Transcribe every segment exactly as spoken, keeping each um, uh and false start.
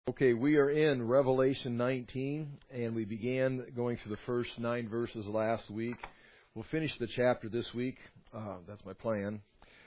Okay, we are in Revelation nineteen, and we began going through the first nine verses last week. We'll finish the chapter this week. Uh, that's my plan.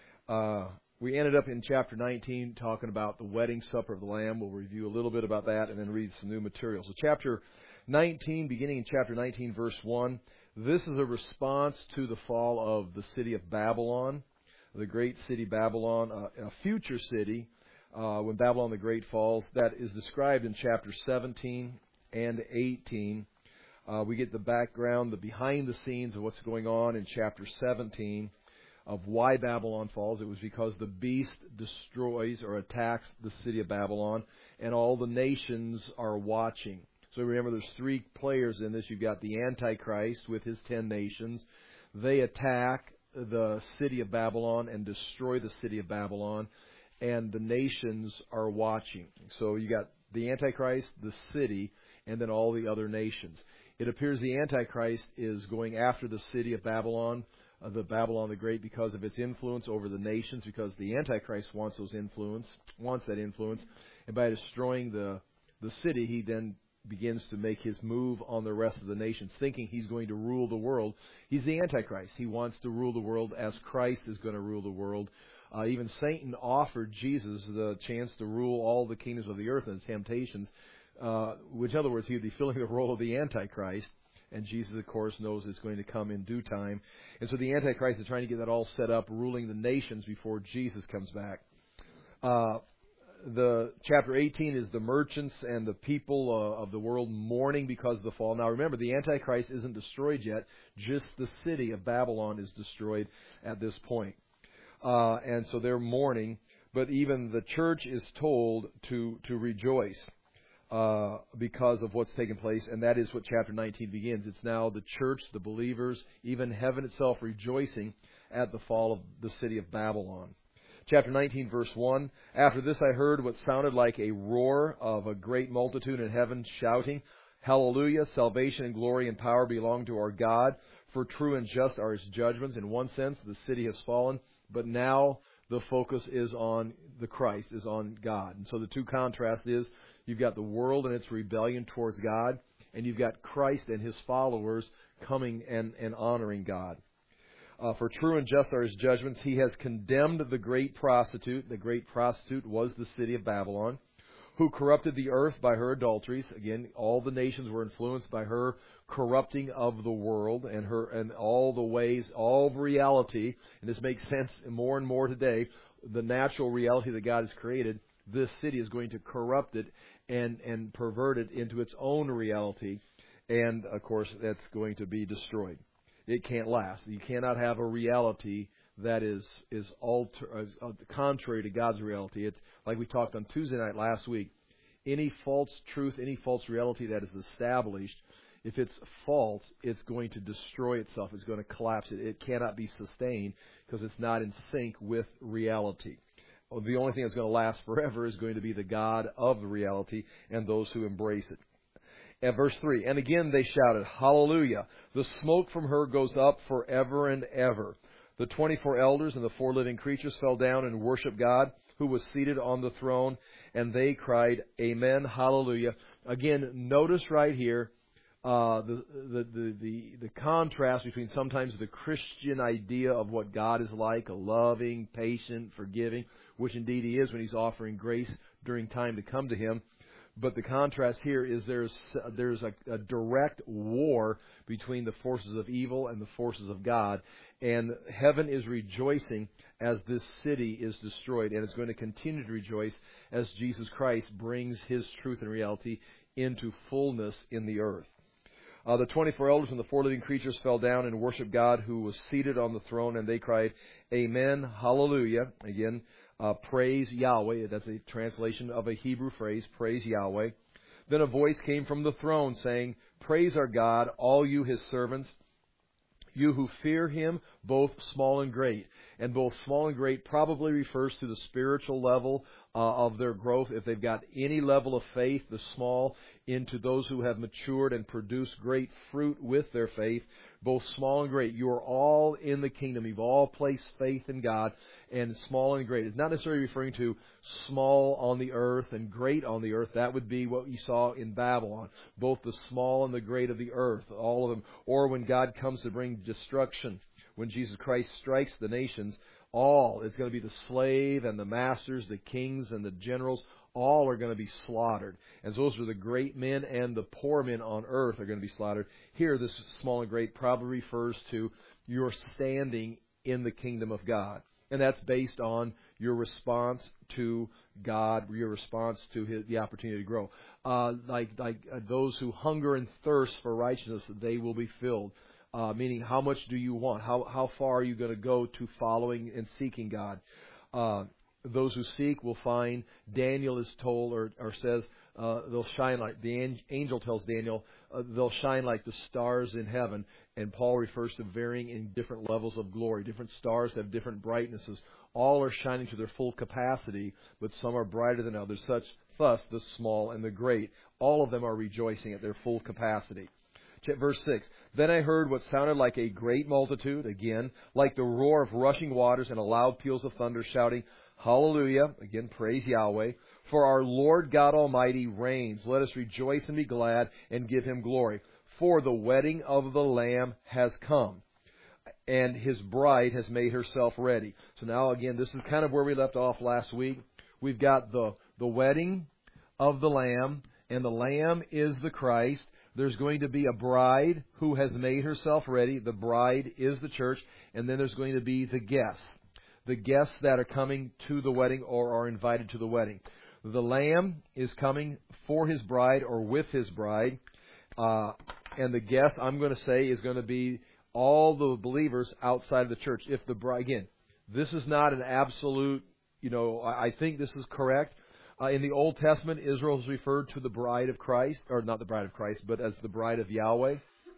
Uh, we ended up in chapter nineteen talking about the wedding supper of the Lamb. We'll review a little bit about that and then read some new material. So chapter nineteen, beginning in chapter nineteen, verse one, this is a response to the fall of the city of Babylon, the great city Babylon, uh, a future city. Uh, when Babylon the Great falls, that is described in chapter seventeen and eighteen. Uh, we get the background, the behind the scenes of what's going on in chapter seventeen of why Babylon falls. It was because the beast destroys or attacks the city of Babylon, and all the nations are watching. So remember, there's three players in this. You've got the Antichrist with his ten nations. They attack the city of Babylon and destroy the city of Babylon. And the nations are watching. So you got the Antichrist, the city, and then all the other nations. It appears the Antichrist is going after the city of Babylon, uh, the Babylon the Great, because of its influence over the nations, because the Antichrist wants those influence, wants that influence. And by destroying the the city, he then begins to make his move on the rest of the nations, thinking he's going to rule the world. He's the Antichrist. He wants to rule the world as Christ is going to rule the world. Uh, even Satan offered Jesus the chance to rule all the kingdoms of the earth and the temptations, uh, which, in other words, he would be filling the role of the Antichrist. And Jesus, of course, knows it's going to come in due time. And so the Antichrist is trying to get that all set up, ruling the nations before Jesus comes back. Uh, the chapter eighteen is the merchants and the people uh, of the world mourning because of the fall. Now, remember, the Antichrist isn't destroyed yet. Just the city of Babylon is destroyed at this point. Uh, and so they're mourning, but even the church is told to to rejoice uh, because of what's taken place, and that is what chapter nineteen begins. It's now the church, the believers, even heaven itself rejoicing at the fall of the city of Babylon. Chapter nineteen, verse one, after this I heard what sounded like a roar of a great multitude in heaven shouting, Hallelujah, salvation and glory and power belong to our God, for true and just are his judgments. In one sense, the city has fallen, but now the focus is on the Christ, is on God. And so the two contrasts is you've got the world and its rebellion towards God, and you've got Christ and his followers coming and, and honoring God. Uh, for true and just are his judgments. He has condemned the great prostitute. The great prostitute was the city of Babylon, who corrupted the earth by her adulteries. Again, all the nations were influenced by her corrupting of the world and her and all the ways, all reality. And this makes sense more and more today. The natural reality that God has created, this city is going to corrupt it and, and pervert it into its own reality. And, of course, that's going to be destroyed. It can't last. You cannot have a reality that is is alter, is, uh, contrary to God's reality. It's like we talked on Tuesday night last week. Any false truth, any false reality that is established, if it's false, it's going to destroy itself. It's going to collapse. It, it cannot be sustained because it's not in sync with reality. Well, the only thing that's going to last forever is going to be the God of the reality and those who embrace it. At verse three, and again they shouted, Hallelujah! The smoke from her goes up forever and ever. The twenty-four elders and the four living creatures fell down and worshiped God, who was seated on the throne, and they cried, Amen, Hallelujah. Again, notice right here uh, the, the, the, the, the contrast between sometimes the Christian idea of what God is like, a loving, patient, forgiving, which indeed he is when he's offering grace during time to come to him. But the contrast here is there's there's a, a direct war between the forces of evil and the forces of God. And heaven is rejoicing as this city is destroyed. And it's going to continue to rejoice as Jesus Christ brings his truth and reality into fullness in the earth. Uh, the twenty-four elders and the four living creatures fell down and worshiped God who was seated on the throne. And they cried, Amen, Hallelujah. Again, Uh, praise Yahweh. That's a translation of a Hebrew phrase, praise Yahweh. Then a voice came from the throne saying, Praise our God, all you his servants, you who fear him, both small and great. And both small and great probably refers to the spiritual level uh, of their growth, if they've got any level of faith, the small, into those who have matured and produced great fruit with their faith, both small and great. You are all in the kingdom. You've all placed faith in God, and small and great. It's not necessarily referring to small on the earth and great on the earth. That would be what you saw in Babylon. Both the small and the great of the earth, all of them. Or when God comes to bring destruction, when Jesus Christ strikes the nations, all, it's going to be the slave and the masters, the kings and the generals, all are going to be slaughtered. And so those are the great men, and the poor men on earth are going to be slaughtered. Here, this small and great probably refers to your standing in the kingdom of God. And that's based on your response to God, your response to his, the opportunity to grow. Uh, like like uh, those who hunger and thirst for righteousness, they will be filled. Uh, meaning, how much do you want? How how far are you going to go to following and seeking God? Uh, those who seek will find. Daniel is told or, or says uh, they'll shine like, the angel tells Daniel, uh, they'll shine like the stars in heaven. And Paul refers to varying in different levels of glory. Different stars have different brightnesses. All are shining to their full capacity, but some are brighter than others. Such, thus, the small and the great. All of them are rejoicing at their full capacity. Verse six, then I heard what sounded like a great multitude, again, like the roar of rushing waters and a loud peals of thunder, shouting, Hallelujah, again, praise Yahweh, for our Lord God Almighty reigns. Let us rejoice and be glad and give Him glory. For the wedding of the Lamb has come, and His bride has made herself ready. So now, again, this is kind of where we left off last week. We've got the, the wedding of the Lamb, and the Lamb is the Christ. There's going to be a bride who has made herself ready. The bride is the church. And then there's going to be the guests. The guests that are coming to the wedding or are invited to the wedding. The Lamb is coming for His bride or with His bride. Uh, and the guest, I'm going to say, is going to be all the believers outside of the church. If the bride, again, this is not an absolute, you know, I think this is correct. Uh, in the Old Testament, Israel is referred to the bride of Christ, or not the bride of Christ, but as the bride of Yahweh.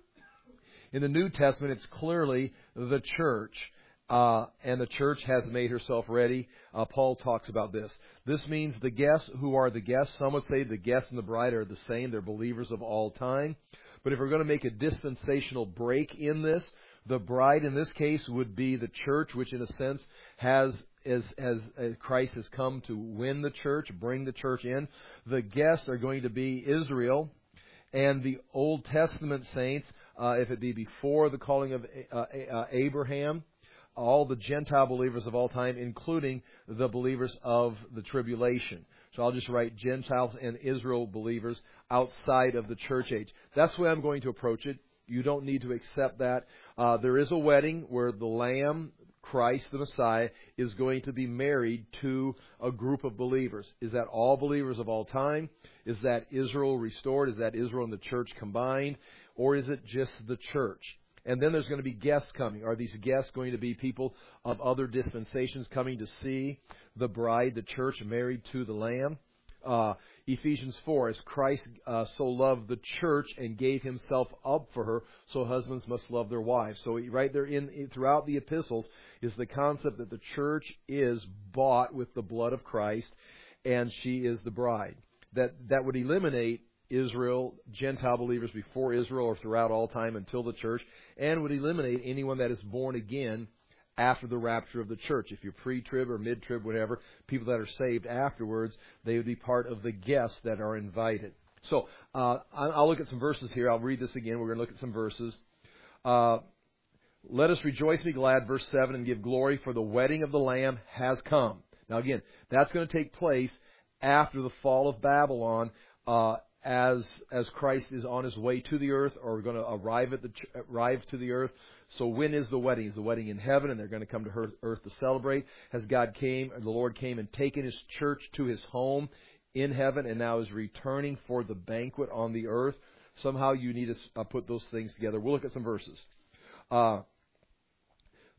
In the New Testament, it's clearly the church, uh, and the church has made herself ready. Uh, Paul talks about this. This means the guests, who are the guests, some would say the guests and the bride are the same. They're believers of all time. But if we're going to make a dispensational break in this, the bride in this case would be the church, which in a sense has As, as, as Christ has come to win the church, bring the church in. The guests are going to be Israel and the Old Testament saints, uh, if it be before the calling of uh, uh, Abraham, all the Gentile believers of all time, including the believers of the tribulation. So I'll just write Gentiles and Israel believers outside of the church age. That's the way I'm going to approach it. You don't need to accept that. Uh, there is a wedding where the Lamb, Christ, the Messiah, is going to be married to a group of believers. Is that all believers of all time? Is that Israel restored? Is that Israel and the church combined? Or is it just the church? And then there's going to be guests coming. Are these guests going to be people of other dispensations coming to see the bride, the church, married to the Lamb? Uh, Ephesians four, as Christ uh, so loved the church and gave Himself up for her, so husbands must love their wives. So right there in, in throughout the epistles is the concept that the church is bought with the blood of Christ, and she is the bride. That that would eliminate Israel, Gentile believers before Israel or throughout all time until the church, and would eliminate anyone that is born again after the rapture of the church. If you're pre-trib or mid-trib, whatever, people that are saved afterwards, they would be part of the guests that are invited. So uh, I'll look at some verses here. I'll read this again. We're going to look at some verses. Uh, Let us rejoice and be glad, verse seven, and give glory, for the wedding of the Lamb has come. Now again, that's going to take place after the fall of Babylon, uh, as as Christ is on His way to the earth, or going to arrive at the arrive to the earth. So when is the wedding? Is the wedding in heaven, and they're going to come to earth to celebrate? Has God came, or the Lord came and taken His church to His home in heaven, and now is returning for the banquet on the earth? Somehow you need to uh, put those things together. We'll look at some verses. Uh,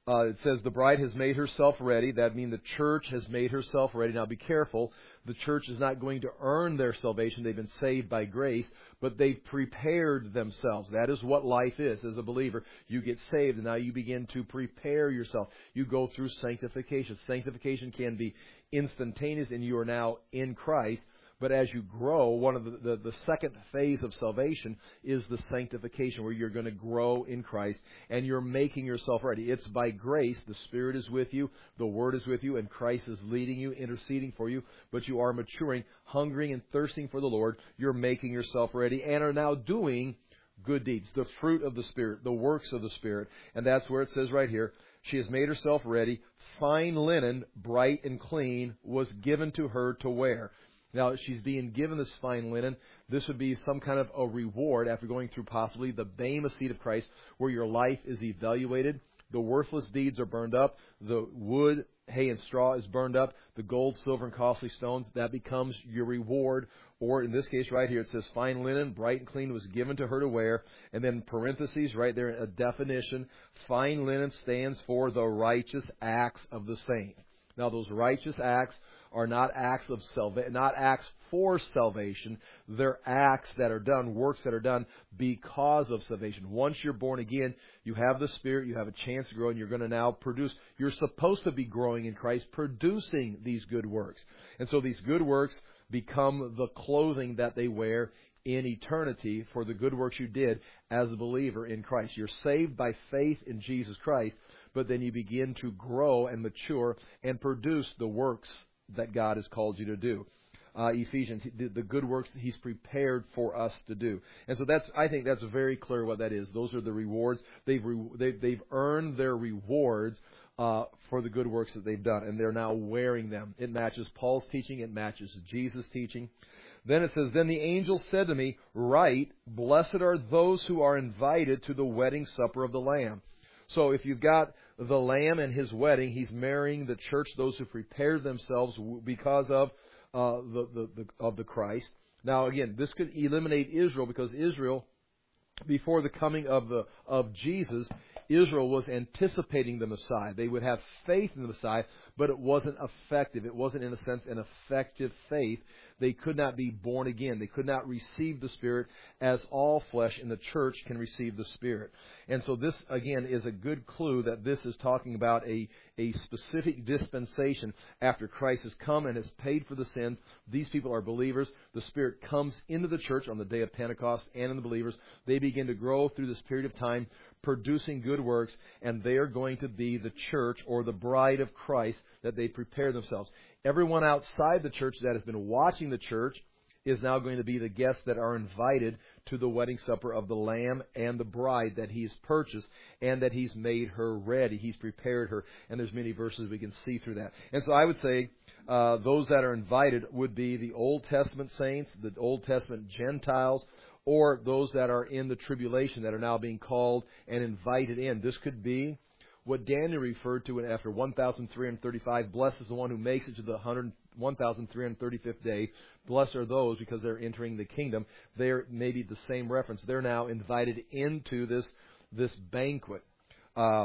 Uh, it says the bride has made herself ready. That means the church has made herself ready. Now be careful. The church is not going to earn their salvation. They've been saved by grace, but they've prepared themselves. That is what life is as a believer. You get saved, and now you begin to prepare yourself. You go through sanctification. Sanctification can be instantaneous, and you are now in Christ. But as you grow, one of the, the, the second phase of salvation is the sanctification, where you're going to grow in Christ and you're making yourself ready. It's by grace. The Spirit is with you, the Word is with you, and Christ is leading you, interceding for you. But you are maturing, hungering and thirsting for the Lord. You're making yourself ready and are now doing good deeds, the fruit of the Spirit, the works of the Spirit. And that's where it says right here, she has made herself ready. Fine linen, bright and clean, was given to her to wear. Now, she's being given this fine linen. This would be some kind of a reward after going through possibly the Bema seat of Christ, where your life is evaluated. The worthless deeds are burned up. The wood, hay, and straw is burned up. The gold, silver, and costly stones, that becomes your reward. Or in this case right here, it says fine linen, bright and clean, was given to her to wear. And then parentheses right there, a definition. Fine linen stands for the righteous acts of the saints. Now, those righteous acts are not acts of salvation, not acts for salvation. They're acts that are done, works that are done because of salvation. Once you're born again, you have the Spirit, you have a chance to grow, and you're going to now produce. You're supposed to be growing in Christ, producing these good works. And so these good works become the clothing that they wear in eternity for the good works you did as a believer in Christ. You're saved by faith in Jesus Christ, but then you begin to grow and mature and produce the works that God has called you to do. Uh, Ephesians, the, the good works He's prepared for us to do. And so that's, I think that's very clear what that is. Those are the rewards. They've, re, they've, they've earned their rewards uh, for the good works that they've done, and they're now wearing them. It matches Paul's teaching. It matches Jesus' teaching. Then it says, then the angel said to me, write, blessed are those who are invited to the wedding supper of the Lamb. So if you've got the Lamb and His wedding, He's marrying the church, those who prepared themselves because of uh, the, the, the of the Christ. Now again, this could eliminate Israel, because Israel, before the coming of the of Jesus, Israel was anticipating the Messiah. They would have faith in the Messiah, but it wasn't effective. It wasn't, in a sense, an effective faith. They could not be born again. They could not receive the Spirit as all flesh in the church can receive the Spirit. And so this, again, is a good clue that this is talking about a, a specific dispensation after Christ has come and has paid for the sins. These people are believers. The Spirit comes into the church on the day of Pentecost and in the believers. They begin to grow through this period of time, producing good works, and they are going to be the church or the bride of Christ that they prepare themselves. Everyone outside the church that has been watching the church is now going to be the guests that are invited to the wedding supper of the Lamb and the bride that He's purchased and that He's made her ready. He's prepared her. And there's many verses we can see through that. And so I would say uh, those that are invited would be the Old Testament saints, the Old Testament Gentiles, or those that are in the tribulation that are now being called and invited in. This could be what Daniel referred to after one thousand three hundred thirty-five. Blessed is the one who makes it to the one thousand three hundred thirty-fifth day. Blessed are those because they're entering the kingdom. They're maybe the same reference. They're now invited into this this banquet. Uh,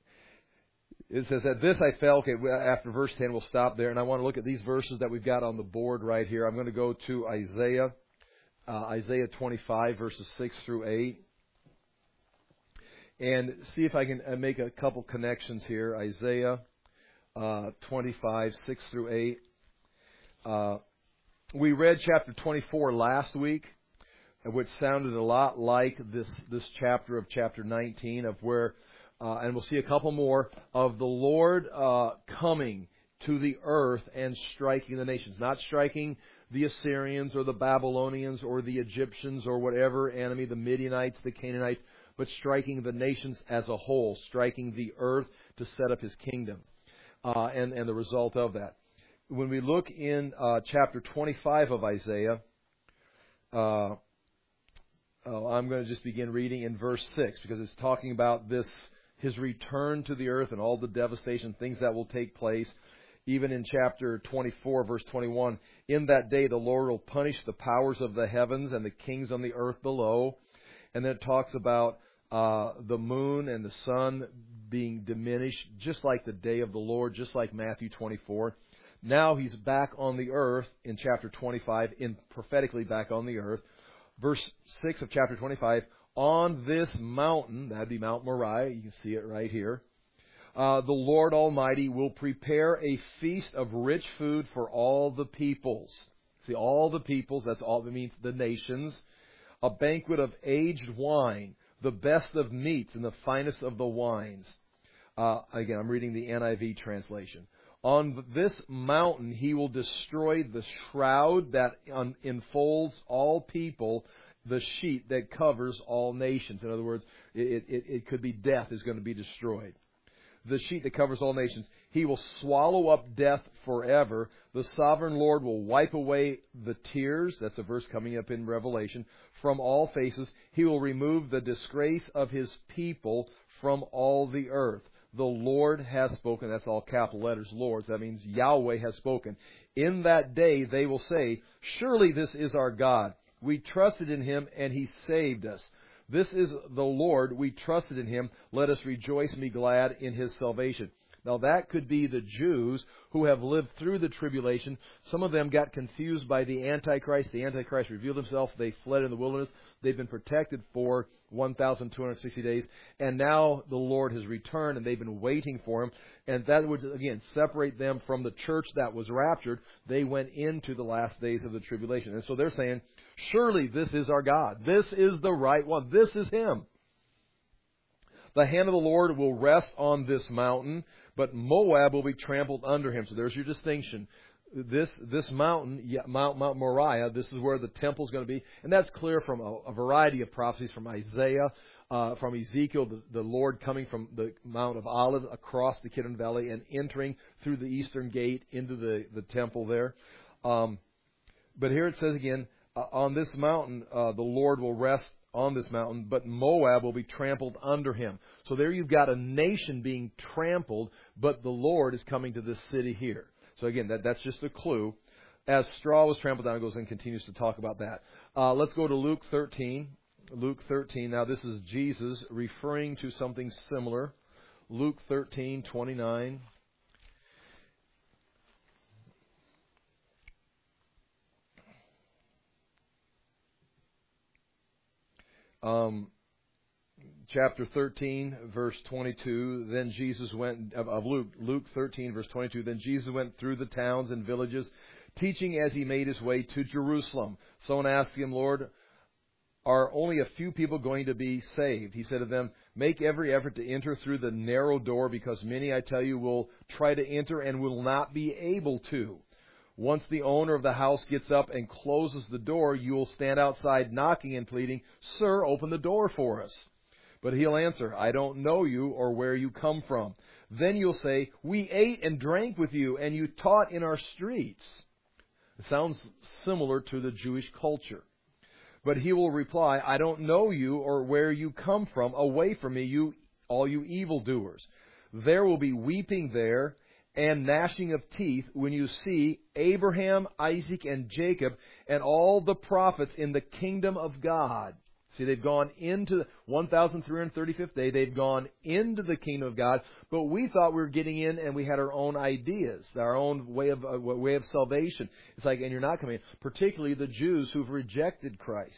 it says, at this I fell. Okay, after verse ten, we'll stop there. And I want to look at these verses that we've got on the board right here. I'm going to go to Isaiah, uh, Isaiah twenty-five, verses six through eight. And see if I can make a couple connections here. Isaiah uh, twenty-five, six through eight. Uh, we read chapter twenty-four last week, which sounded a lot like this, this chapter of chapter nineteen, of where, uh, and we'll see a couple more, of the Lord uh, coming to the earth and striking the nations. Not striking the Assyrians or the Babylonians or the Egyptians or whatever enemy, the Midianites, the Canaanites, but striking the nations as a whole, striking the earth to set up His kingdom, uh, and, and the result of that. When we look in uh, chapter twenty-five of Isaiah, uh, oh, I'm going to just begin reading in verse six, because it's talking about this, His return to the earth and all the devastation, things that will take place. Even in chapter twenty-four, verse twenty-one, in that day the Lord will punish the powers of the heavens and the kings on the earth below. And then it talks about Uh, the moon and the sun being diminished, just like the day of the Lord, just like Matthew twenty-four. Now He's back on the earth in chapter twenty-five, in prophetically back on the earth. Verse six of chapter twenty-five, on this mountain, that'd be Mount Moriah, you can see it right here, uh, the Lord Almighty will prepare a feast of rich food for all the peoples. See, all the peoples, that's all, that means the nations. A banquet of aged wine, the best of meats and the finest of the wines. Uh, again, I'm reading the N I V translation. On this mountain he will destroy the shroud that un- enfolds all people, the sheet that covers all nations. In other words, it, it, it could be death is going to be destroyed. The sheet that covers all nations. He will swallow up death forever. The sovereign Lord will wipe away the tears. That's a verse coming up in Revelation. From all faces. He will remove the disgrace of His people from all the earth. The Lord has spoken. That's all capital letters, Lord. That means Yahweh has spoken. In that day they will say, surely this is our God. We trusted in Him and He saved us. This is the Lord. We trusted in Him. Let us rejoice and be glad in His salvation. Now that could be the Jews who have lived through the tribulation. Some of them got confused by the Antichrist. The Antichrist revealed himself. They fled in the wilderness. They've been protected for one thousand two hundred sixty days. And now the Lord has returned and they've been waiting for Him. And that would, again, separate them from the church that was raptured. They went into the last days of the tribulation. And so they're saying, surely this is our God. This is the right one. This is Him. The hand of the Lord will rest on this mountain, but Moab will be trampled under him. So there's your distinction. This this mountain, yeah, Mount, Mount Moriah, this is where the temple is going to be. And that's clear from a, a variety of prophecies from Isaiah, uh, from Ezekiel, the, the Lord coming from the Mount of Olives across the Kidron Valley and entering through the eastern gate into the, the temple there. Um, but here it says again, uh, on this mountain, uh, the Lord will rest on this mountain, but Moab will be trampled under him. So there you've got a nation being trampled, but the Lord is coming to this city here. So again, that, that's just a clue. As straw was trampled down, it goes and continues to talk about that. Uh, let's go to Luke thirteen. Luke thirteen. Now this is Jesus referring to something similar. Luke thirteen, twenty-nine. Um, chapter thirteen, verse twenty-two. Then Jesus went of, of Luke, Luke thirteen, verse twenty-two. Then Jesus went through the towns and villages, teaching as He made His way to Jerusalem. Someone asked Him, Lord, are only a few people going to be saved? He said to them, make every effort to enter through the narrow door, because many, I tell you, will try to enter and will not be able to. Once the owner of the house gets up and closes the door, you will stand outside knocking and pleading, Sir, open the door for us. But He'll answer, I don't know you or where you come from. Then you'll say, we ate and drank with you, and you taught in our streets. It sounds similar to the Jewish culture. But He will reply, I don't know you or where you come from. Away from me, you, all you evildoers. There will be weeping there and gnashing of teeth when you see Abraham, Isaac, and Jacob and all the prophets in the kingdom of God. See, they've gone into the one thousand three hundred thirty-fifth day. They've gone into the kingdom of God. But we thought we were getting in and we had our own ideas, our own way of uh, way of salvation. It's like, and you're not coming in. Particularly the Jews who've rejected Christ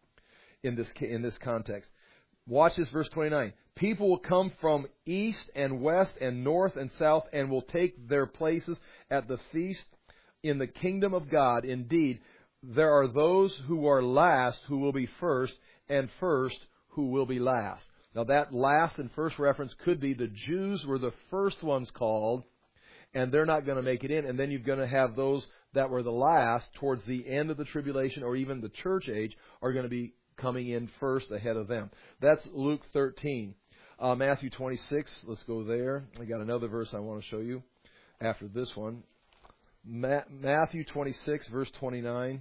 in this in this context. Watch this, verse twenty-nine. People will come from east and west and north and south and will take their places at the feast in the kingdom of God. Indeed, there are those who are last who will be first, and first who will be last. Now that last and first reference could be the Jews were the first ones called, and they're not going to make it in. And then you're going to have those that were the last towards the end of the tribulation or even the church age are going to be coming in first ahead of them. That's Luke thirteen. Uh, Matthew twenty-six, let's go there. I got another verse I want to show you after this one. Ma- Matthew twenty-six, verse twenty-nine.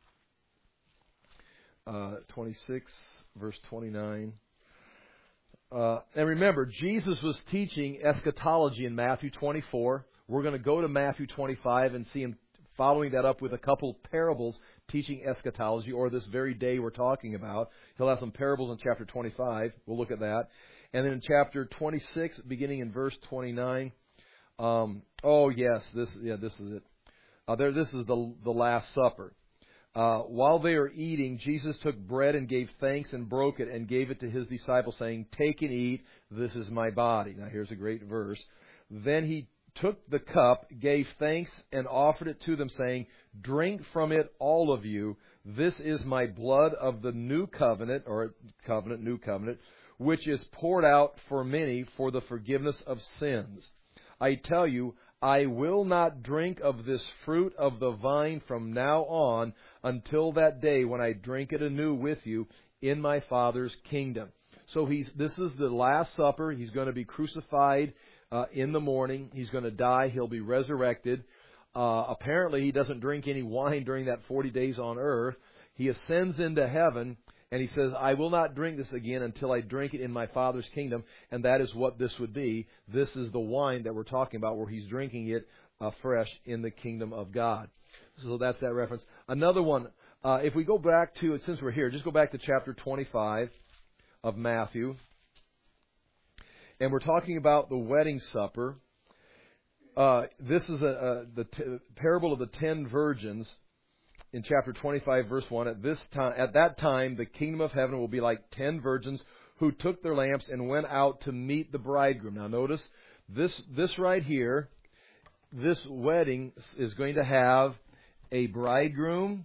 Uh, twenty-six, verse twenty-nine. Uh, and remember, Jesus was teaching eschatology in Matthew twenty-four. We're going to go to Matthew twenty-five and see Him following that up with a couple parables teaching eschatology, or this very day we're talking about. He'll have some parables in chapter twenty-five. We'll look at that. And then in chapter twenty-six, beginning in verse twenty-nine, um, oh yes, this yeah, this is it. Uh, there, this is the the Last Supper. Uh, while they are eating, Jesus took bread and gave thanks and broke it and gave it to his disciples, saying, "Take and eat. This is my body." Now here's a great verse. Then he took the cup, gave thanks, and offered it to them, saying, "Drink from it, all of you. This is my blood of the new covenant," or covenant, new covenant, "which is poured out for many for the forgiveness of sins. I tell you, I will not drink of this fruit of the vine from now on until that day when I drink it anew with you in my Father's kingdom." So he's this is the Last Supper. He's going to be crucified uh, in the morning. He's going to die. He'll be resurrected. Uh, apparently, he doesn't drink any wine during that forty days on earth. He ascends into heaven, and he says, "I will not drink this again until I drink it in my Father's kingdom." And that is what this would be. This is the wine that we're talking about, where he's drinking it uh, fresh in the kingdom of God. So that's that reference. Another one, uh, if we go back to, since we're here, just go back to chapter twenty-five of Matthew. And we're talking about the wedding supper. Uh, this is a, a, the t- parable of the ten virgins. In chapter twenty-five, verse one, at this time, at that time, the kingdom of heaven will be like ten virgins who took their lamps and went out to meet the bridegroom. Now, notice this, this right here, this wedding is going to have a bridegroom,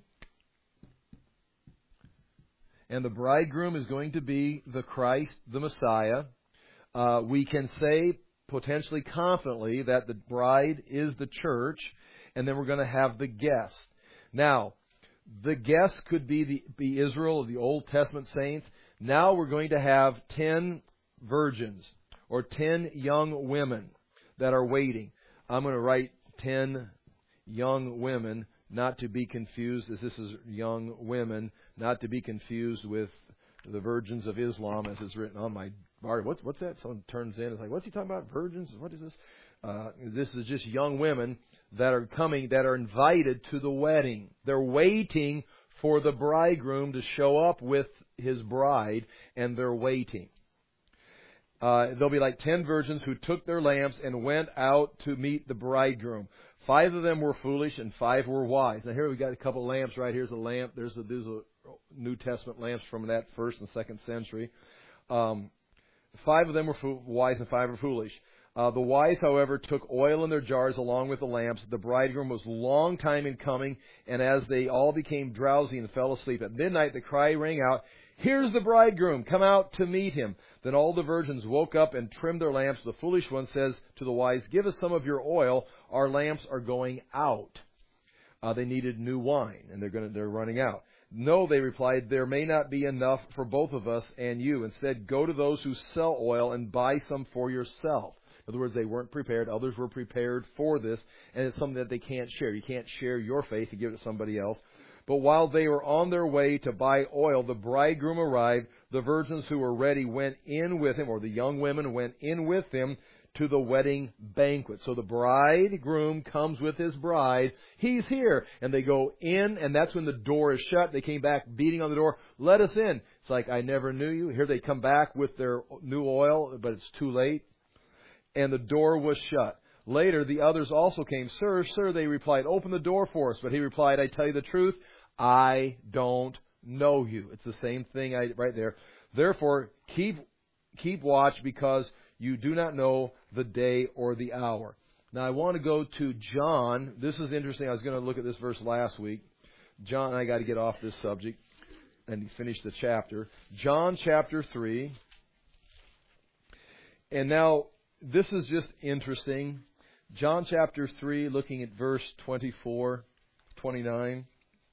and the bridegroom is going to be the Christ, the Messiah. Uh, we can say potentially confidently that the bride is the church, and then we're going to have the guest. Now, the guests could be the be Israel, the Old Testament saints. Now we're going to have ten virgins or ten young women that are waiting. I'm going to write ten young women, not to be confused, as this is young women, not to be confused with the virgins of Islam, as it's written on my bar. What's what's that? Someone turns in. It's like, what's he talking about? Virgins? What is this? Uh, this is just young women that are coming, that are invited to the wedding. They're waiting for the bridegroom to show up with his bride, and they're waiting. Uh, there'll be like ten virgins who took their lamps and went out to meet the bridegroom. Five of them were foolish and five were wise. Now here we got a couple of lamps right. Here's a lamp. There's a, there's a New Testament lamps from that first and second century. Um, five of them were fo- wise and five were foolish. Uh, the wise, however, took oil in their jars along with the lamps. The bridegroom was long time in coming, and as they all became drowsy and fell asleep, at midnight the cry rang out, "Here's the bridegroom, come out to meet him." Then all the virgins woke up and trimmed their lamps. The foolish one says to the wise, "Give us some of your oil, our lamps are going out." Uh, they needed new wine, and they're going to, they're running out. "No," they replied, "there may not be enough for both of us and you. Instead, go to those who sell oil and buy some for yourself." In other words, they weren't prepared. Others were prepared for this, and it's something that they can't share. You can't share your faith and give it to somebody else. But while they were on their way to buy oil, the bridegroom arrived. The virgins who were ready went in with him, or the young women went in with him to the wedding banquet. So the bridegroom comes with his bride. He's here. And they go in, and that's when the door is shut. They came back beating on the door. "Let us in." It's like, "I never knew you." Here they come back with their new oil, but it's too late. And the door was shut. Later, the others also came. "Sir, sir," they replied, "open the door for us." But he replied, "I tell you the truth, I don't know you." It's the same thing I, right there. "Therefore, keep keep watch, because you do not know the day or the hour." Now, I want to go to John. This is interesting. I was going to look at this verse last week. John, I got to get off this subject and finish the chapter. John chapter three. And now, this is just interesting. John chapter three, looking at verse twenty-four, twenty-nine.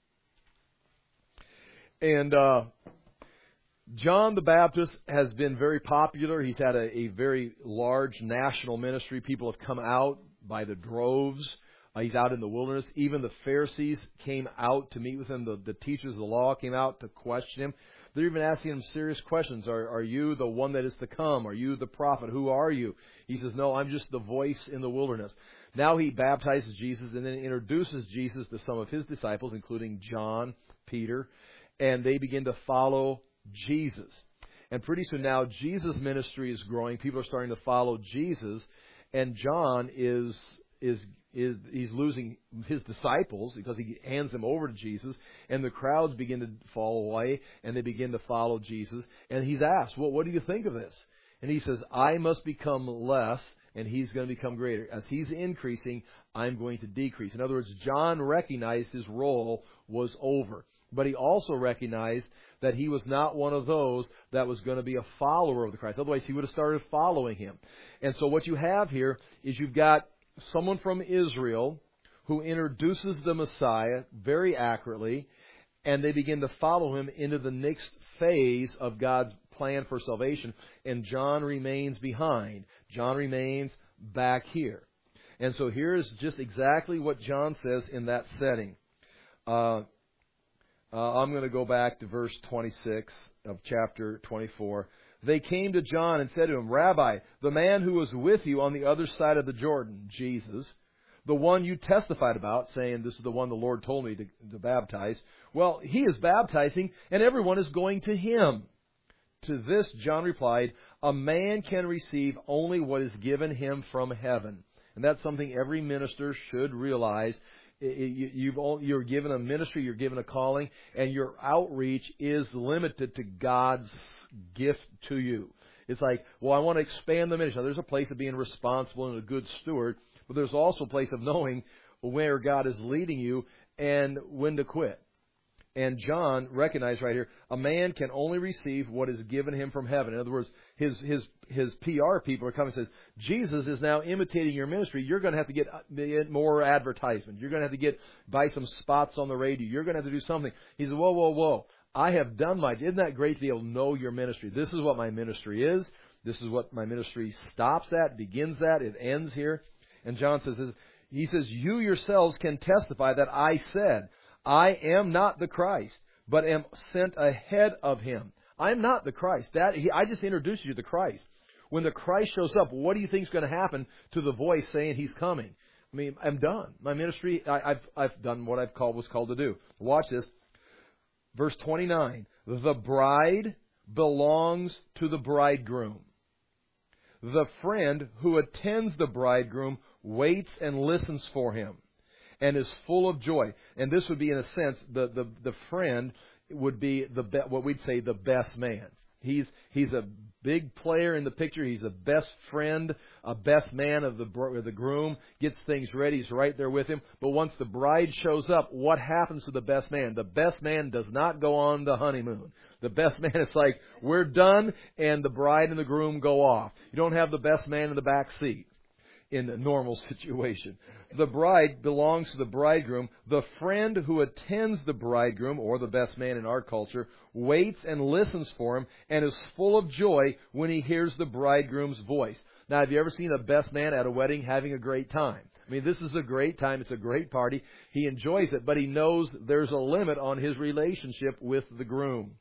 And uh, John the Baptist has been very popular. He's had a, a very large national ministry. People have come out by the droves. Uh, he's out in the wilderness. Even the Pharisees came out to meet with him. The, the teachers of the law came out to question him. They're even asking him serious questions. Are, are you the one that is to come? Are you the prophet? Who are you? He says, "No, I'm just the voice in the wilderness." Now he baptizes Jesus and then introduces Jesus to some of his disciples, including John, Peter, and they begin to follow Jesus. And pretty soon now, Jesus' ministry is growing. People are starting to follow Jesus. And John is is is he's losing his disciples because he hands them over to Jesus. And the crowds begin to fall away, and they begin to follow Jesus. And he's asked, well, what do you think of this? And he says, I must become less, and he's going to become greater. As he's increasing, I'm going to decrease. In other words, John recognized his role was over. But he also recognized that he was not one of those that was going to be a follower of the Christ. Otherwise, he would have started following him. And so what you have here is you've got someone from Israel who introduces the Messiah very accurately, and they begin to follow him into the next phase of God's plan for salvation. And John remains behind. John remains back here. And so here's just exactly what John says in that setting. Uh, Uh, I'm going to go back to verse twenty-six of chapter twenty-four. They came to John and said to him, Rabbi, the man who was with you on the other side of the Jordan, Jesus, the one you testified about, saying, this is the one the Lord told me to, to baptize. Well, he is baptizing, and everyone is going to him. To this, John replied, a man can receive only what is given him from heaven. And that's something every minister should realize. You've, you're given a ministry, you're given a calling, and your outreach is limited to God's gift to you. It's like, well, I want to expand the ministry. Now, there's a place of being responsible and a good steward, but there's also a place of knowing where God is leading you and when to quit. And John recognized right here, a man can only receive what is given him from heaven. In other words, his his his P R people are coming and says, Jesus is now imitating your ministry. You're going to have to get more advertisement. You're going to have to get buy some spots on the radio. You're going to have to do something. He says, whoa, whoa, whoa. I have done my, isn't that great to be able to know your ministry? This is what my ministry is. This is what my ministry stops at, begins at, it ends here. And John says, he says, you yourselves can testify that I said, I am not the Christ, but am sent ahead of him. I'm not the Christ. That he, I just introduced you to the Christ. When the Christ shows up, what do you think is going to happen to the voice saying he's coming? I mean, I'm done. My ministry, I, I've I've done what I've called was called to do. Watch this. Verse twenty-nine. The bride belongs to the bridegroom. The friend who attends the bridegroom waits and listens for him and is full of joy. And this would be, in a sense, the, the, the friend would be the be, what we'd say the best man. He's he's a big player in the picture. He's a best friend, a best man of the of the groom. Gets things ready. He's right there with him. But once the bride shows up, what happens to the best man? The best man does not go on the honeymoon. The best man is like, we're done, and the bride and the groom go off. You don't have the best man in the back seat in a normal situation. The bride belongs to the bridegroom. The friend who attends the bridegroom, or the best man in our culture, waits and listens for him and is full of joy when he hears the bridegroom's voice. Now, have you ever seen a best man at a wedding having a great time? I mean, this is a great time. It's a great party. He enjoys it, but he knows there's a limit on his relationship with the groom.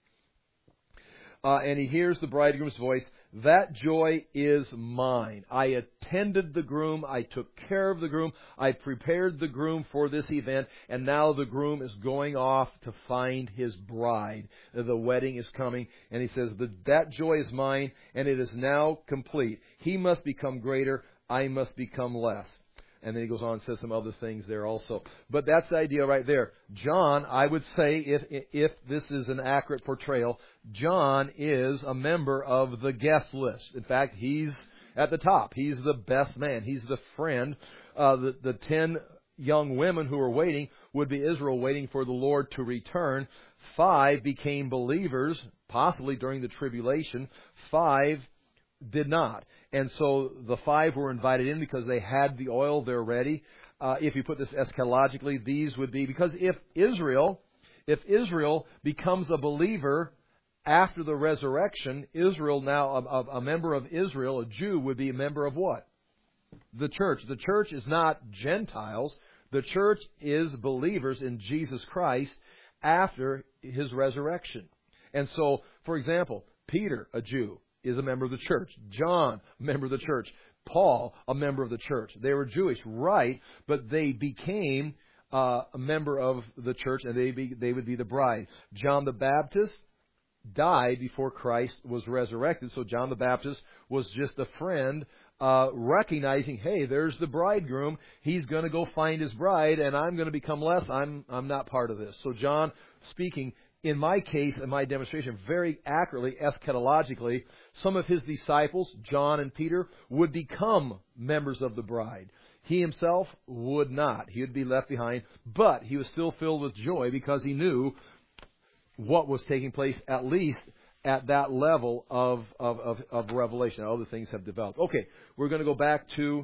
Uh, and he hears the bridegroom's voice. That joy is mine. I attended the groom. I took care of the groom. I prepared the groom for this event. And now the groom is going off to find his bride. The wedding is coming. And he says, that joy is mine, and it is now complete. He must become greater. I must become less. And then he goes on and says some other things there also. But that's the idea right there. John, I would say, if if this is an accurate portrayal, John is a member of the guest list. In fact, he's at the top. He's the best man. He's the friend. Uh, the, the ten young women who were waiting would be Israel waiting for the Lord to return. Five became believers, possibly during the tribulation. Five did not. And so the five were invited in because they had the oil, they're ready. Uh, if you put this eschatologically, these would be, because if Israel, if Israel becomes a believer after the resurrection, Israel now, a, a member of Israel, a Jew, would be a member of what? The church. The church is not Gentiles. The church is believers in Jesus Christ after his resurrection. And so, for example, Peter, a Jew, is a member of the church. John, a member of the church. Paul, a member of the church. They were Jewish, right, but they became uh, a member of the church, and they be, they would be the bride. John the Baptist, died before Christ was resurrected. So John the Baptist was just a friend, uh, recognizing, hey, there's the bridegroom. He's going to go find his bride, and I'm going to become less. I'm I'm not part of this. So John, speaking in my case, in my demonstration, very accurately, eschatologically, some of his disciples, John and Peter, would become members of the bride. He himself would not. He would be left behind, but he was still filled with joy because he knew what was taking place, at least at that level of, of, of, of revelation. Other things have developed. Okay, we're going to go back to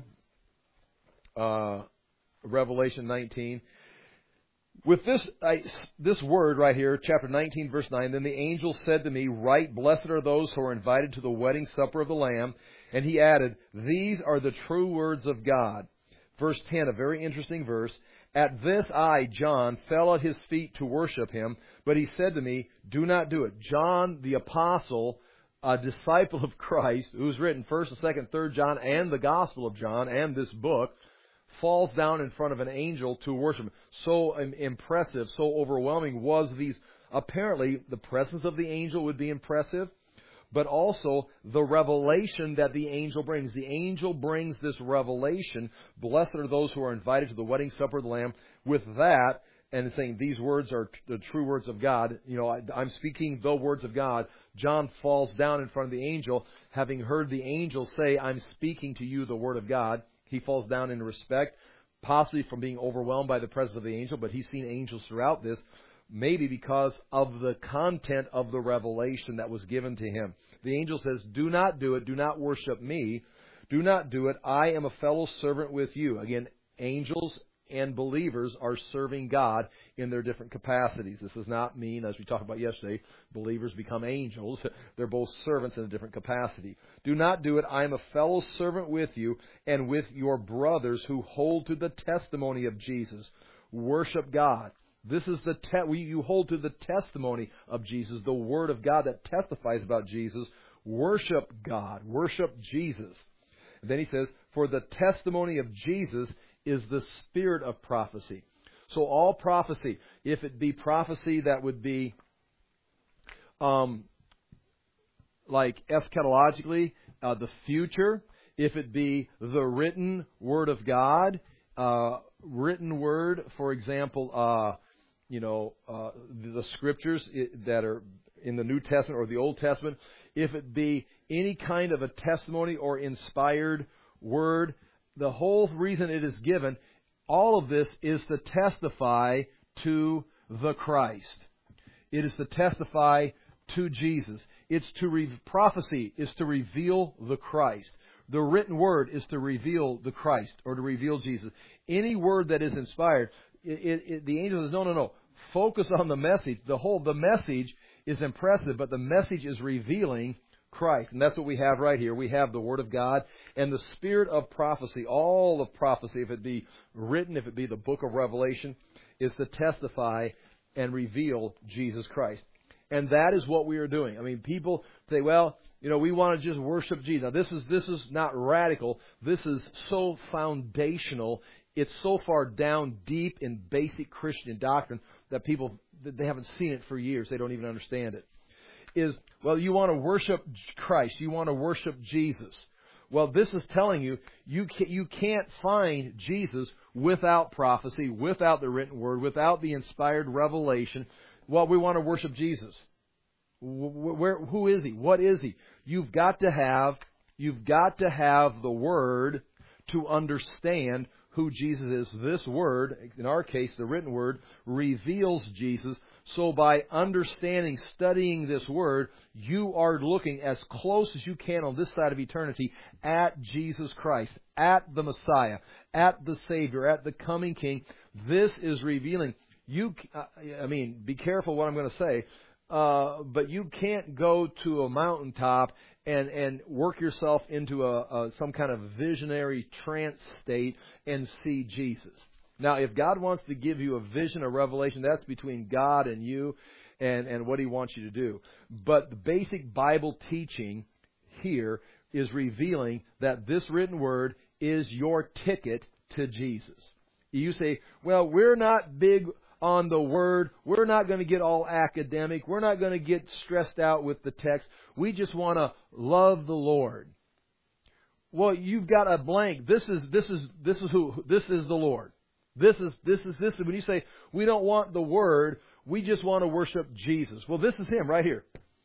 uh, Revelation nineteen. With this I, this word right here, chapter nineteen, verse nine, then the angel said to me, write, blessed are those who are invited to the wedding supper of the Lamb. And he added, these are the true words of God. Verse ten, a very interesting verse. At this I, John, fell at his feet to worship him, but he said to me, do not do it. John, the apostle, a disciple of Christ, who's written first and second, third John, and the Gospel of John, and this book, falls down in front of an angel to worship him. So impressive, so overwhelming was these. Apparently, the presence of the angel would be impressive, but also the revelation that the angel brings. The angel brings this revelation. Blessed are those who are invited to the wedding supper of the Lamb. With that, and saying these words are the true words of God. You know, I, I'm speaking the words of God. John falls down in front of the angel, having heard the angel say, I'm speaking to you the word of God. He falls down in respect, possibly from being overwhelmed by the presence of the angel, but he's seen angels throughout this, maybe because of the content of the revelation that was given to him. The angel says, do not do it, do not worship me, do not do it, I am a fellow servant with you. Again, angels and believers are serving God in their different capacities. This does not mean, as we talked about yesterday, believers become angels. They're both servants in a different capacity. Do not do it. I am a fellow servant with you and with your brothers who hold to the testimony of Jesus. Worship God. This is the te- we, you hold to the testimony of Jesus, the Word of God that testifies about Jesus. Worship God. Worship Jesus. And then he says, for the testimony of Jesus is the spirit of prophecy. So all prophecy, if it be prophecy that would be um, like eschatologically, uh, the future, if it be the written Word of God, uh, written Word, for example, uh, you know, uh, the Scriptures that are in the New Testament or the Old Testament, if it be any kind of a testimony or inspired Word, the whole reason it is given, all of this is to testify to the Christ. It is to testify to Jesus. It's to re- prophecy is to reveal the Christ. The written word is to reveal the Christ or to reveal Jesus. Any word that is inspired, it, it, it, the angel says, no, no, no. Focus on the message. The whole, the message is impressive, but the message is revealing Christ. And that's what we have right here. We have the Word of God and the spirit of prophecy. All of prophecy, if it be written, if it be the book of Revelation, is to testify and reveal Jesus Christ. And that is what we are doing. I mean, people say, well, you know, we want to just worship Jesus. Now, this is this is not radical. This is so foundational. It's so far down deep in basic Christian doctrine that people, they haven't seen it for years. They don't even understand it. Is, well, you want to worship Christ. You want to worship Jesus. Well, this is telling you, you can't, you can't find Jesus without prophecy, without the written word, without the inspired revelation. Well, we want to worship Jesus. Where, who is He? What is He? You've got to have, you've got to have the Word to understand who Jesus is. This Word, in our case, the written Word, reveals Jesus. So by understanding, studying this Word, you are looking as close as you can on this side of eternity at Jesus Christ, at the Messiah, at the Savior, at the coming King. This is revealing. You, I mean, be careful what I'm going to say, uh, but you can't go to a mountaintop and, and work yourself into a, a some kind of visionary trance state and see Jesus. Now, if God wants to give you a vision, a revelation, that's between God and you and, and what He wants you to do. But the basic Bible teaching here is revealing that this written word is your ticket to Jesus. You say, well, we're not big on the Word. We're not going to get all academic. We're not going to get stressed out with the text. We just want to love the Lord. Well, you've got a blank. This is this is this is who this is the Lord. This is this is this is when you say we don't want the Word, we just want to worship Jesus. Well, this is Him right here.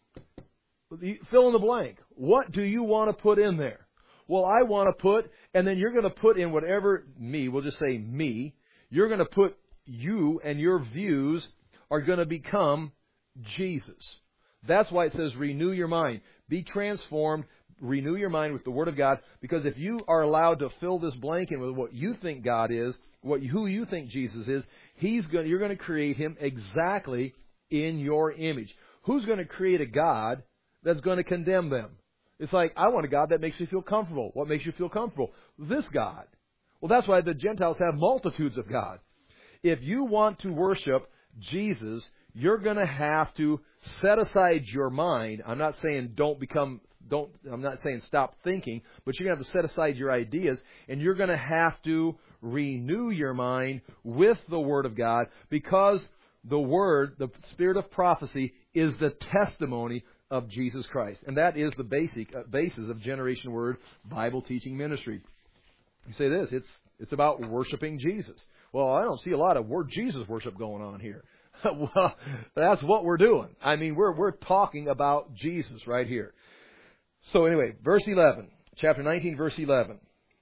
Fill in the blank. What do you want to put in there? Well, I want to put, and then you're going to put in whatever me. We'll just say me. You're going to put you, and your views are going to become Jesus. That's why it says renew your mind. Be transformed. Renew your mind with the Word of God, because if you are allowed to fill this blank in with what you think God is, what who you think Jesus is, He's going. You're going to create Him exactly in your image. Who's going to create a God that's going to condemn them? It's like, I want a God that makes me feel comfortable. What makes you feel comfortable? This God. Well, that's why the Gentiles have multitudes of God. If you want to worship Jesus, you're going to have to set aside your mind. I'm not saying don't become, don't, I'm not saying stop thinking, but you're going to have to set aside your ideas, and you're going to have to renew your mind with the Word of God, because the Word, the Spirit of prophecy, is the testimony of Jesus Christ. And that is the basic uh, basis of Generation Word Bible teaching ministry. You say this, it's it's about worshiping Jesus. Well, I don't see a lot of word Jesus worship going on here. Well, that's what we're doing. I mean, we're we're talking about Jesus right here. So anyway, verse eleven, chapter nineteen, verse eleven.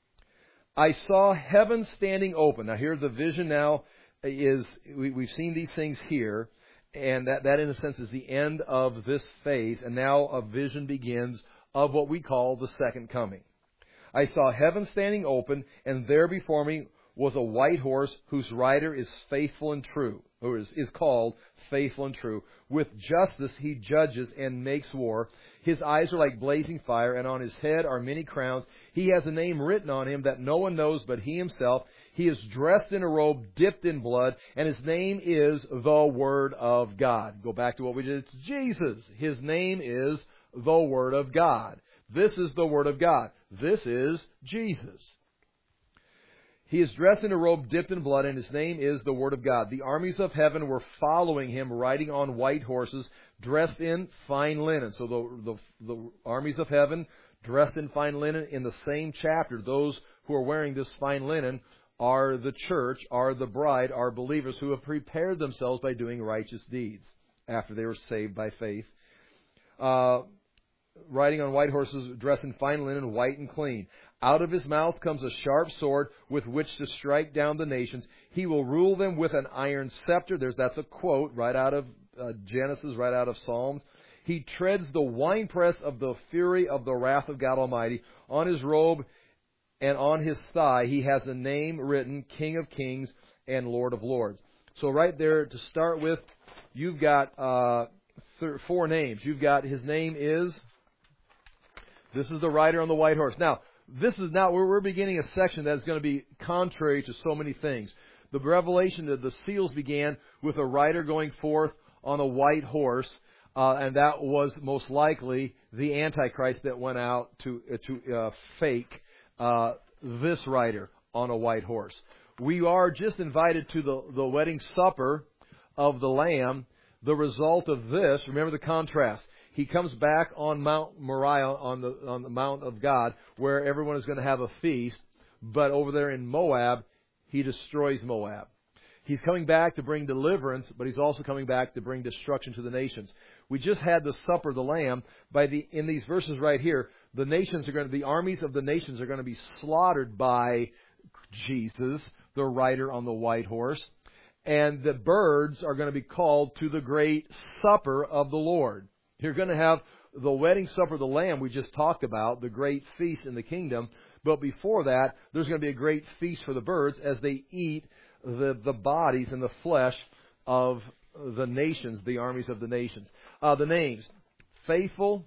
I saw heaven standing open. Now here the vision now is, we, we've seen these things here. And that, that, in a sense, is the end of this phase. And now a vision begins of what we call the second coming. I saw heaven standing open, and there before me was a white horse whose rider is faithful and true, or is, is called faithful and true. With justice he judges and makes war. His eyes are like blazing fire, and on his head are many crowns. He has a name written on him that no one knows but he himself. He is dressed in a robe dipped in blood, and his name is the Word of God. Go back to what we did. It's Jesus. His name is the Word of God. This is the Word of God. This is Jesus. He is dressed in a robe dipped in blood, and his name is the Word of God. The armies of heaven were following him, riding on white horses, dressed in fine linen. So the, the, the armies of heaven, dressed in fine linen, in the same chapter, those who are wearing this fine linen are the church, are the bride, are believers who have prepared themselves by doing righteous deeds after they were saved by faith. Uh, riding on white horses, dressed in fine linen, white and clean. Out of his mouth comes a sharp sword with which to strike down the nations. He will rule them with an iron scepter. There's that's a quote right out of uh, Genesis, right out of Psalms. He treads the winepress of the fury of the wrath of God Almighty. On his robe and on his thigh he has a name written, King of Kings and Lord of Lords. So right there to start with, you've got uh, th- four names. You've got, his name is, this is the rider on the white horse. Now, this is now, we're, we're beginning a section that's going to be contrary to so many things. The revelation of the seals began with a rider going forth on a white horse, uh, and that was most likely the Antichrist that went out to, uh, to uh, fake Uh, this rider on a white horse. We are just invited to the, the wedding supper of the Lamb. The result of this, remember the contrast. He comes back on Mount Moriah, on the, on the Mount of God, where everyone is going to have a feast. But over there in Moab, he destroys Moab. He's coming back to bring deliverance, but he's also coming back to bring destruction to the nations. We just had the supper of the Lamb. By the in these verses right here, the nations are going to, the armies of the nations are going to be slaughtered by Jesus, the rider on the white horse, and the birds are going to be called to the great supper of the Lord. You're going to have the wedding supper of the Lamb we just talked about, the great feast in the kingdom. But before that, there's going to be a great feast for the birds as they eat the, the bodies and the flesh of the nations, the armies of the nations. Uh, the names, faithful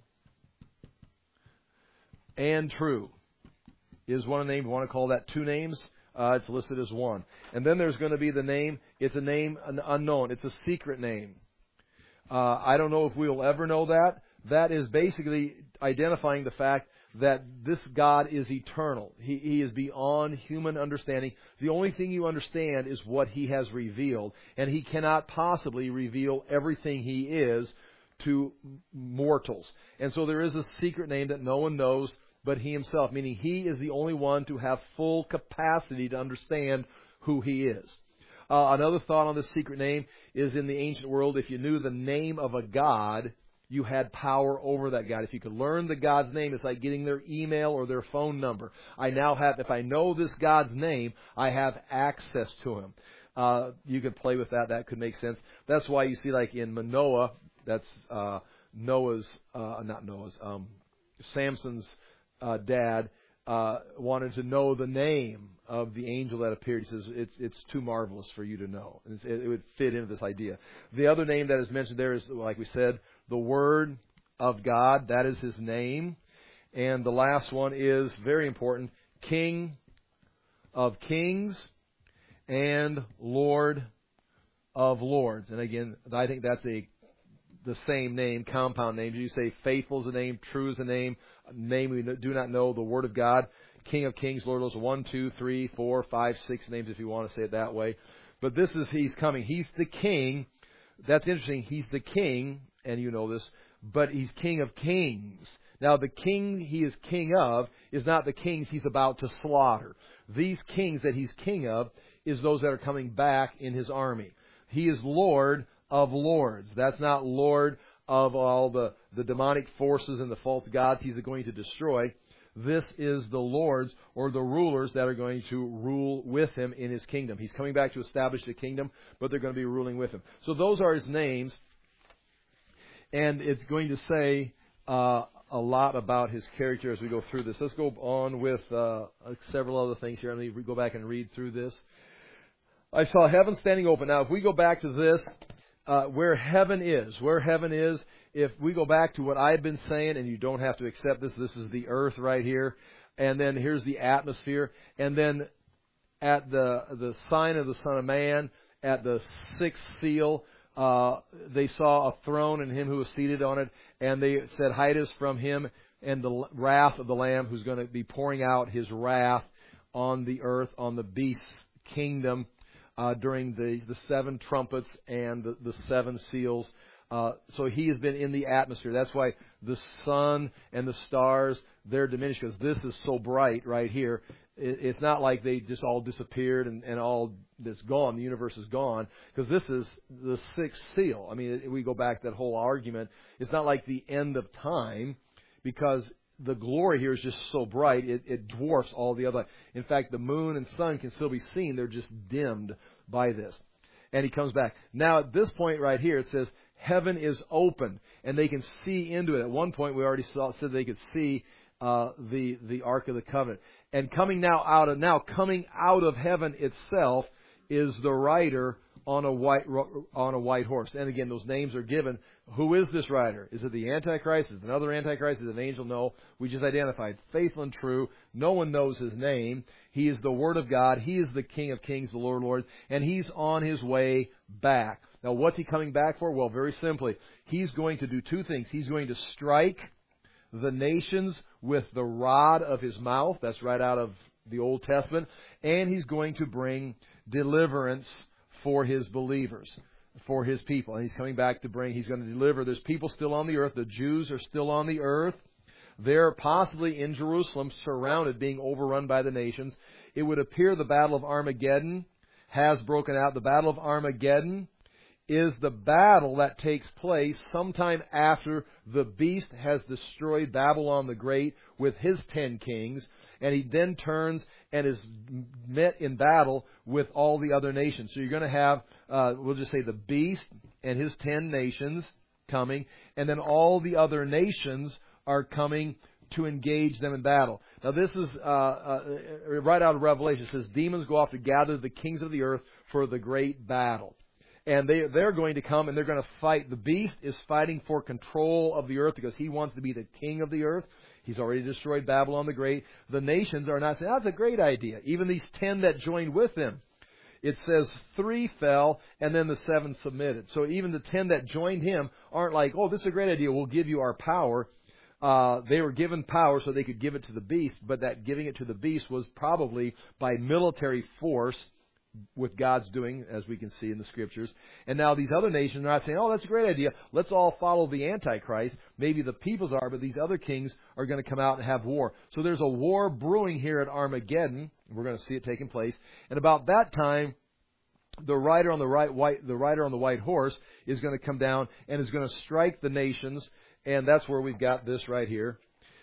and true is one name. We want to call that two names. Uh, it's listed as one. And then there's going to be the name, it's a name unknown. It's a secret name. Uh, I don't know if we'll ever know that, that is basically identifying the fact that this God is eternal. He, he is beyond human understanding. The only thing you understand is what He has revealed, and He cannot possibly reveal everything He is to mortals. And so there is a secret name that no one knows but He Himself, meaning He is the only one to have full capacity to understand who He is. Uh, another thought on this secret name is, in the ancient world, if you knew the name of a god, you had power over that God. If you could learn the God's name, it's like getting their email or their phone number. I now have, if I know this God's name, I have access to Him. Uh, you could play with that. That could make sense. That's why you see, like in Manoah, that's uh, Noah's, uh, not Noah's, um, Samson's uh, dad uh, wanted to know the name of the angel that appeared. He says, it's, it's too marvelous for you to know. It's, it, it would fit into this idea. The other name that is mentioned there is, like we said, the Word of God. That is His name. And the last one is very important, King of Kings and Lord of Lords. And again, I think that's a the same name, compound name. You say faithful is a name, true is a name, a name we do not know, the Word of God, King of Kings, Lord of Lords, one, two, three, four, five, six names if you want to say it that way. But this is, He's coming. He's the King. That's interesting. He's the King, and you know this, but He's King of Kings. Now, the king He is king of is not the kings He's about to slaughter. These kings that He's king of is those that are coming back in His army. He is Lord of Lords. That's not Lord of all the, the demonic forces and the false gods He's going to destroy. This is the lords or the rulers that are going to rule with Him in His kingdom. He's coming back to establish the kingdom, but they're going to be ruling with Him. So those are His names. And it's going to say uh, a lot about His character as we go through this. Let's go on with uh, several other things here. Let me go back and read through this. I saw heaven standing open. Now, if we go back to this, uh, where heaven is, where heaven is, if we go back to what I've been saying, and you don't have to accept this, this is the earth right here. And then here's the atmosphere. And then at the the sign of the Son of Man, at the sixth seal, Uh, they saw a throne and Him who was seated on it, and they said, hide us from Him and the wrath of the Lamb, who's going to be pouring out His wrath on the earth, on the beast's kingdom uh, during the, the seven trumpets and the, the seven seals. Uh, so He has been in the atmosphere. That's why the sun and the stars, they're diminished, because this is so bright right here. It, it's not like they just all disappeared and, and all that's gone. The universe is gone, because this is the sixth seal. I mean, we go back to that whole argument. It's not like the end of time, because the glory here is just so bright, it, it dwarfs all the other. In fact, the moon and sun can still be seen. They're just dimmed by this. And He comes back. Now, at this point right here, it says, heaven is open, and they can see into it. At one point, we already saw, said they could see uh, the the Ark of the Covenant. And coming now out of now coming out of heaven itself is the rider on a white on a white horse. And again, those names are given. Who is this rider? Is it the Antichrist? Is it another Antichrist? Is it an angel? No. We just identified faithful and true. No one knows His name. He is the Word of God. He is the King of Kings, the Lord of Lords, and He's on His way back. Now, what's He coming back for? Well, very simply, He's going to do two things. He's going to strike the nations with the rod of His mouth. That's right out of the Old Testament. And He's going to bring deliverance for His believers, for His people. And He's coming back to bring, He's going to deliver. There's people still on the earth. The Jews are still on the earth. They're possibly in Jerusalem, surrounded, being overrun by the nations. It would appear the Battle of Armageddon has broken out. The Battle of Armageddon is the battle that takes place sometime after the beast has destroyed Babylon the Great with his ten kings, and he then turns and is met in battle with all the other nations. So you're going to have, uh, we'll just say, the beast and his ten nations coming, and then all the other nations are coming to engage them in battle. Now this is uh, uh, right out of Revelation. It says demons go off to gather the kings of the earth for the great battle. And they, they're going to come and they're going to fight. The beast is fighting for control of the earth because he wants to be the king of the earth. He's already destroyed Babylon the Great. The nations are not saying, that's a great idea. Even these ten that joined with him. it says three fell, and then the seven submitted. So even the ten that joined him aren't like, oh, this is a great idea, we'll give you our power. Uh, they were given power so they could give it to the beast, but that giving it to the beast was probably by military force with God's doing, as we can see in the Scriptures. And now these other nations are not saying, oh, that's a great idea, let's all follow the Antichrist. Maybe the peoples are, but these other kings are going to come out and have war. So there's a war brewing here at Armageddon. We're going to see it taking place. And about that time, the rider on the right, white, the rider on the white horse is going to come down and is going to strike the nations. And that's where we've got this right here.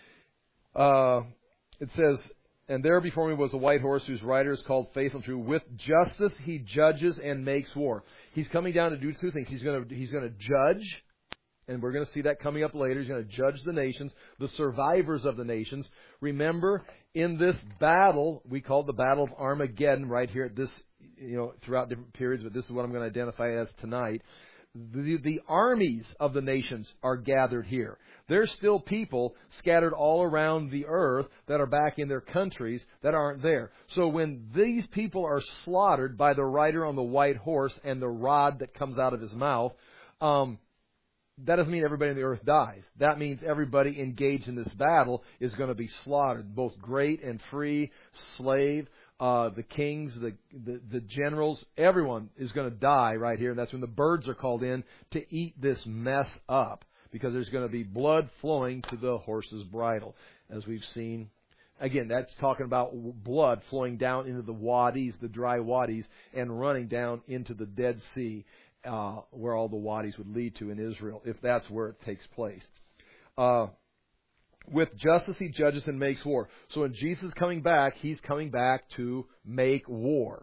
Uh, it says, and there before me was a white horse whose rider is called Faithful and True. With justice he judges and makes war. He's coming down to do two things. He's going to, he's going to judge, and we're going to see that coming up later. He's going to judge the nations, the survivors of the nations. Remember, in this battle, we call it the Battle of Armageddon right here at this, you know, throughout different periods, but this is what I'm going to identify as tonight. The, the armies of the nations are gathered here. There's still people scattered all around the earth that are back in their countries that aren't there. So when these people are slaughtered by the rider on the white horse and the rod that comes out of his mouth, um, that doesn't mean everybody on the earth dies. That means everybody engaged in this battle is going to be slaughtered, both great and free, slave. Uh, the kings, the, the the generals, everyone is going to die right here. And that's when the birds are called in to eat this mess up, because there's going to be blood flowing to the horse's bridle, as we've seen. Again, that's talking about blood flowing down into the wadis, the dry wadis, and running down into the Dead Sea, uh, where all the wadis would lead to in Israel, if that's where it takes place. Uh, With justice he judges and makes war. So when Jesus is coming back, he's coming back to make war.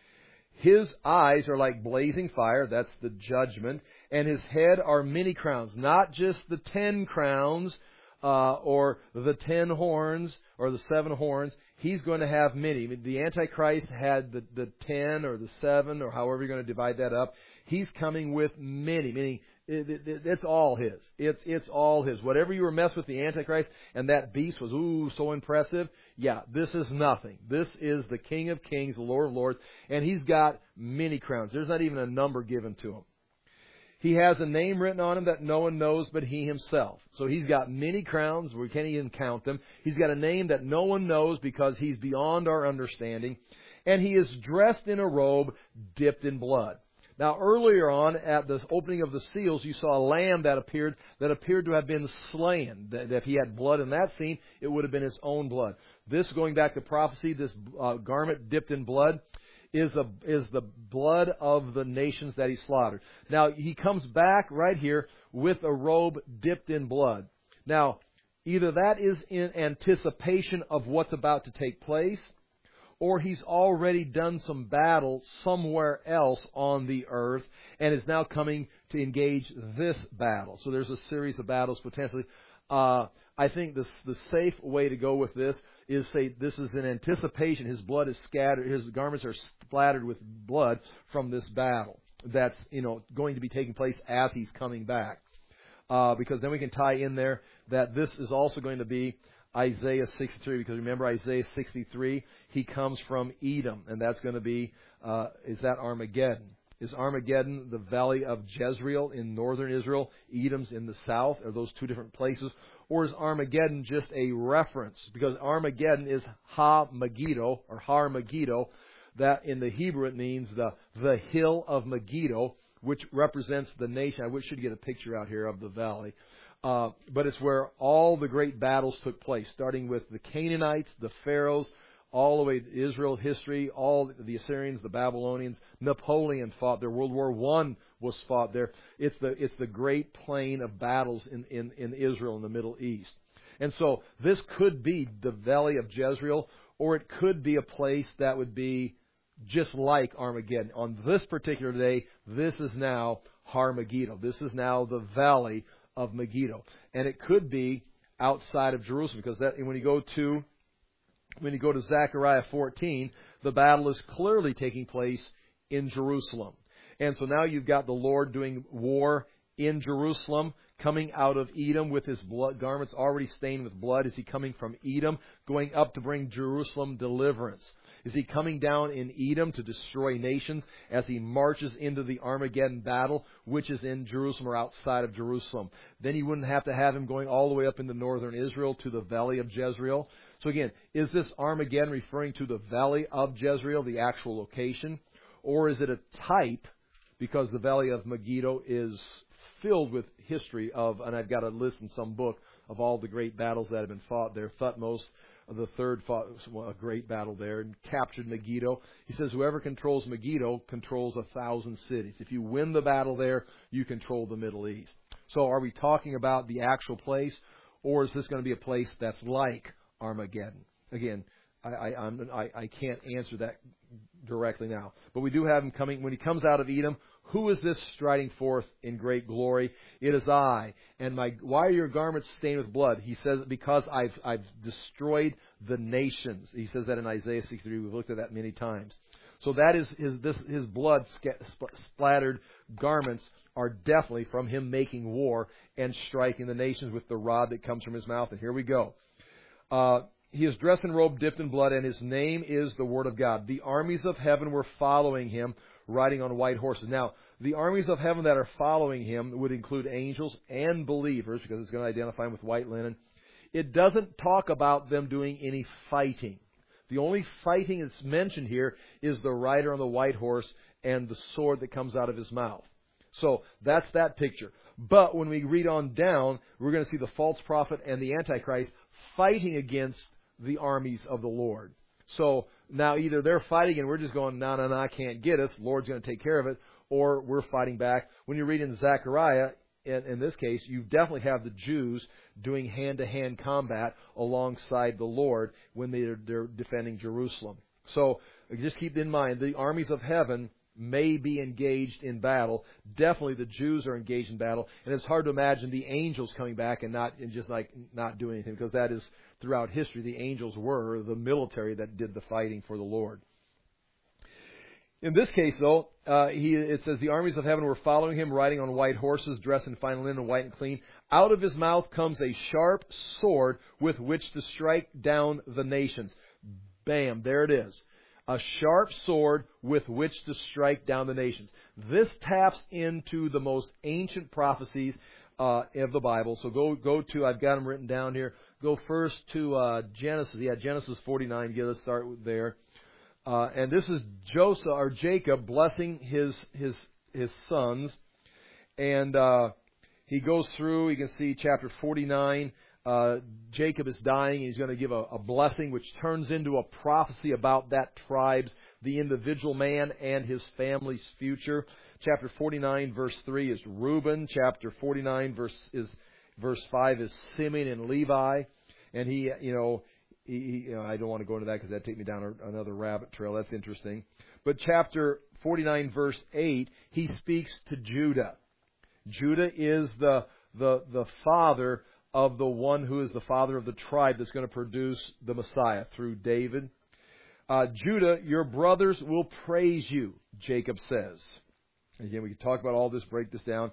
His eyes are like blazing fire, that's the judgment, and his head are many crowns, not just the ten crowns uh, or the ten horns or the seven horns. He's going to have many. The Antichrist had the, the ten or the seven, or however you're going to divide that up. He's coming with many, meaning it, it, it, it's all his. It's it's all his. Whatever you were messed with the Antichrist, and that beast was, ooh, so impressive. Yeah, this is nothing. This is the King of Kings, the Lord of Lords, and he's got many crowns. There's not even a number given to him. He has a name written on him that no one knows but he himself. So he's got many crowns. We can't even count them. He's got a name that no one knows because he's beyond our understanding. And he is dressed in a robe dipped in blood. Now, earlier on, at the opening of the seals, you saw a lamb that appeared that appeared to have been slain. That if he had blood in that scene, it would have been his own blood. This, going back to prophecy, this uh, garment dipped in blood, is the is the blood of the nations that he slaughtered. Now, he comes back right here with a robe dipped in blood. Now, either that is in anticipation of what's about to take place, or he's already done some battle somewhere else on the earth and is now coming to engage this battle. So there's a series of battles potentially. Uh, I think this, the safe way to go with this is say this is in anticipation. His blood is scattered. His garments are splattered with blood from this battle that's, you know, going to be taking place as he's coming back. Uh, because then we can tie in there that this is also going to be Isaiah sixty-three, because remember Isaiah sixty-three, he comes from Edom, and that's going to be, uh, is that Armageddon? Is Armageddon the valley of Jezreel in northern Israel, Edom's in the south? Are those two different places? Or is Armageddon just a reference? Because Armageddon is Ha-Megiddo, or Har-Megiddo, that in the Hebrew it means the, the hill of Megiddo, which represents the nation. I wish I should get a picture out here of the valley. Uh, but it's where all the great battles took place, starting with the Canaanites, the Pharaohs, all the way to Israel history, all the Assyrians, the Babylonians. Napoleon fought there. World War One was fought there. It's the it's the great plain of battles in, in, in Israel in the Middle East. And so this could be the valley of Jezreel, or it could be a place that would be just like Armageddon. On this particular day, this is now Har-Megiddo. This is now the valley of Megiddo. And it could be outside of Jerusalem, because that when you go to when you go to Zechariah fourteen, the battle is clearly taking place in Jerusalem. And so now you've got the Lord doing war in Jerusalem, coming out of Edom with his blood garments already stained with blood. Is he coming from Edom, going up to bring Jerusalem deliverance? Is he coming down in Edom to destroy nations as he marches into the Armageddon battle, which is in Jerusalem or outside of Jerusalem? Then he wouldn't have to have him going all the way up into northern Israel to the valley of Jezreel. So again, is this Armageddon referring to the valley of Jezreel, the actual location? Or is it a type, because the valley of Megiddo is filled with history of, and I've got a list in some book of all the great battles that have been fought there. Thutmose the third fought a great battle there and captured Megiddo. He says whoever controls Megiddo controls a thousand cities. If you win the battle there, you control the Middle East. So are we talking about the actual place, or is this going to be a place that's like Armageddon? Again, I, I, I'm, I, I can't answer that directly now. But we do have him coming. When he comes out of Edom, who is this striding forth in great glory? It is I. And my, why are your garments stained with blood? He says, because I've, I've destroyed the nations. He says that in Isaiah sixty-three. We've looked at that many times. So that is his, this, his blood splattered garments are definitely from him making war and striking the nations with the rod that comes from his mouth. And here we go. Uh, He is dressed in robe dipped in blood, and his name is the Word of God. The armies of heaven were following him, riding on white horses. Now, the armies of heaven that are following him would include angels and believers, because it's going to identify them with white linen. It doesn't talk about them doing any fighting. The only fighting that's mentioned here is the rider on the white horse and the sword that comes out of his mouth. So that's that picture. But when we read on down, we're going to see the false prophet and the Antichrist fighting against the armies of the Lord. So now either they're fighting and we're just going, no, no, no, I can't get us. The Lord's going to take care of it. Or we're fighting back. When you read in Zechariah, in, in this case, you definitely have the Jews doing hand-to-hand combat alongside the Lord when they're, they're defending Jerusalem. So just keep in mind, the armies of heaven may be engaged in battle. Definitely the Jews are engaged in battle. And it's hard to imagine the angels coming back and not and just like not doing anything, because that is throughout history the angels were the military that did the fighting for the Lord. In this case, though, uh, he, it says the armies of heaven were following him, riding on white horses, dressed in fine linen, white and clean. Out of his mouth comes a sharp sword with which to strike down the nations. Bam, there it is. A sharp sword with which to strike down the nations. This taps into the most ancient prophecies uh, of the Bible. So go go to, I've got them written down here. Go first to uh, Genesis. Yeah, Genesis forty-nine. Yeah, let's start with there. Uh, and this is Joseph or Jacob blessing his his his sons, and uh, he goes through. You can see chapter forty-nine. Uh, Jacob is dying. He's going to give a, a blessing which turns into a prophecy about that tribe's, the individual man and his family's future. Chapter forty-nine, verse three is Reuben. Chapter forty-nine, verse is verse five is Simeon and Levi. And he, you know, he, he, you know I don't want to go into that because that'd take me down a, another rabbit trail. That's interesting. But chapter forty-nine, verse eight, he speaks to Judah. Judah is the the the father of the one who is the father of the tribe that's going to produce the Messiah through David. Uh, Judah, your brothers will praise you, Jacob says. Again, we can talk about all this, break this down.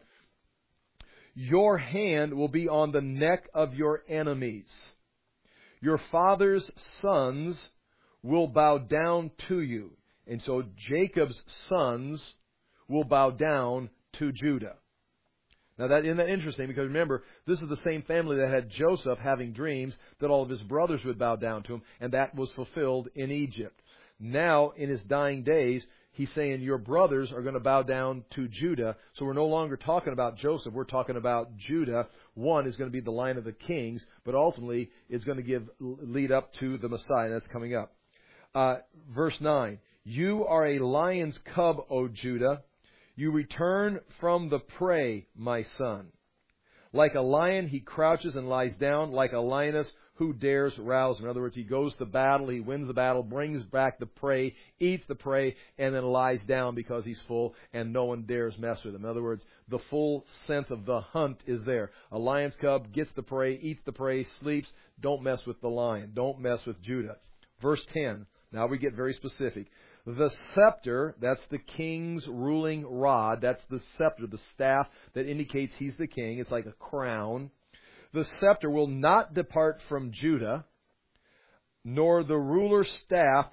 Your hand will be on the neck of your enemies. Your father's sons will bow down to you. And so Jacob's sons will bow down to Judah. Now, that isn't that interesting, because remember, this is the same family that had Joseph having dreams that all of his brothers would bow down to him, and that was fulfilled in Egypt. Now, in his dying days, he's saying your brothers are going to bow down to Judah. So we're no longer talking about Joseph. We're talking about Judah. One is going to be the line of the kings, but ultimately it's going to give lead up to the Messiah. That's coming up. Uh, verse nine, you are a lion's cub, O Judah. You return from the prey, my son. Like a lion, he crouches and lies down. Like a lioness, who dares rouse him? In other words, he goes to battle, he wins the battle, brings back the prey, eats the prey, and then lies down because he's full, and no one dares mess with him. In other words, the full sense of the hunt is there. A lion's cub gets the prey, eats the prey, sleeps. Don't mess with the lion. Don't mess with Judah. Verse ten. Now we get very specific. The scepter, that's the king's ruling rod. That's the scepter, the staff that indicates he's the king. It's like a crown. The scepter will not depart from Judah, nor the ruler's staff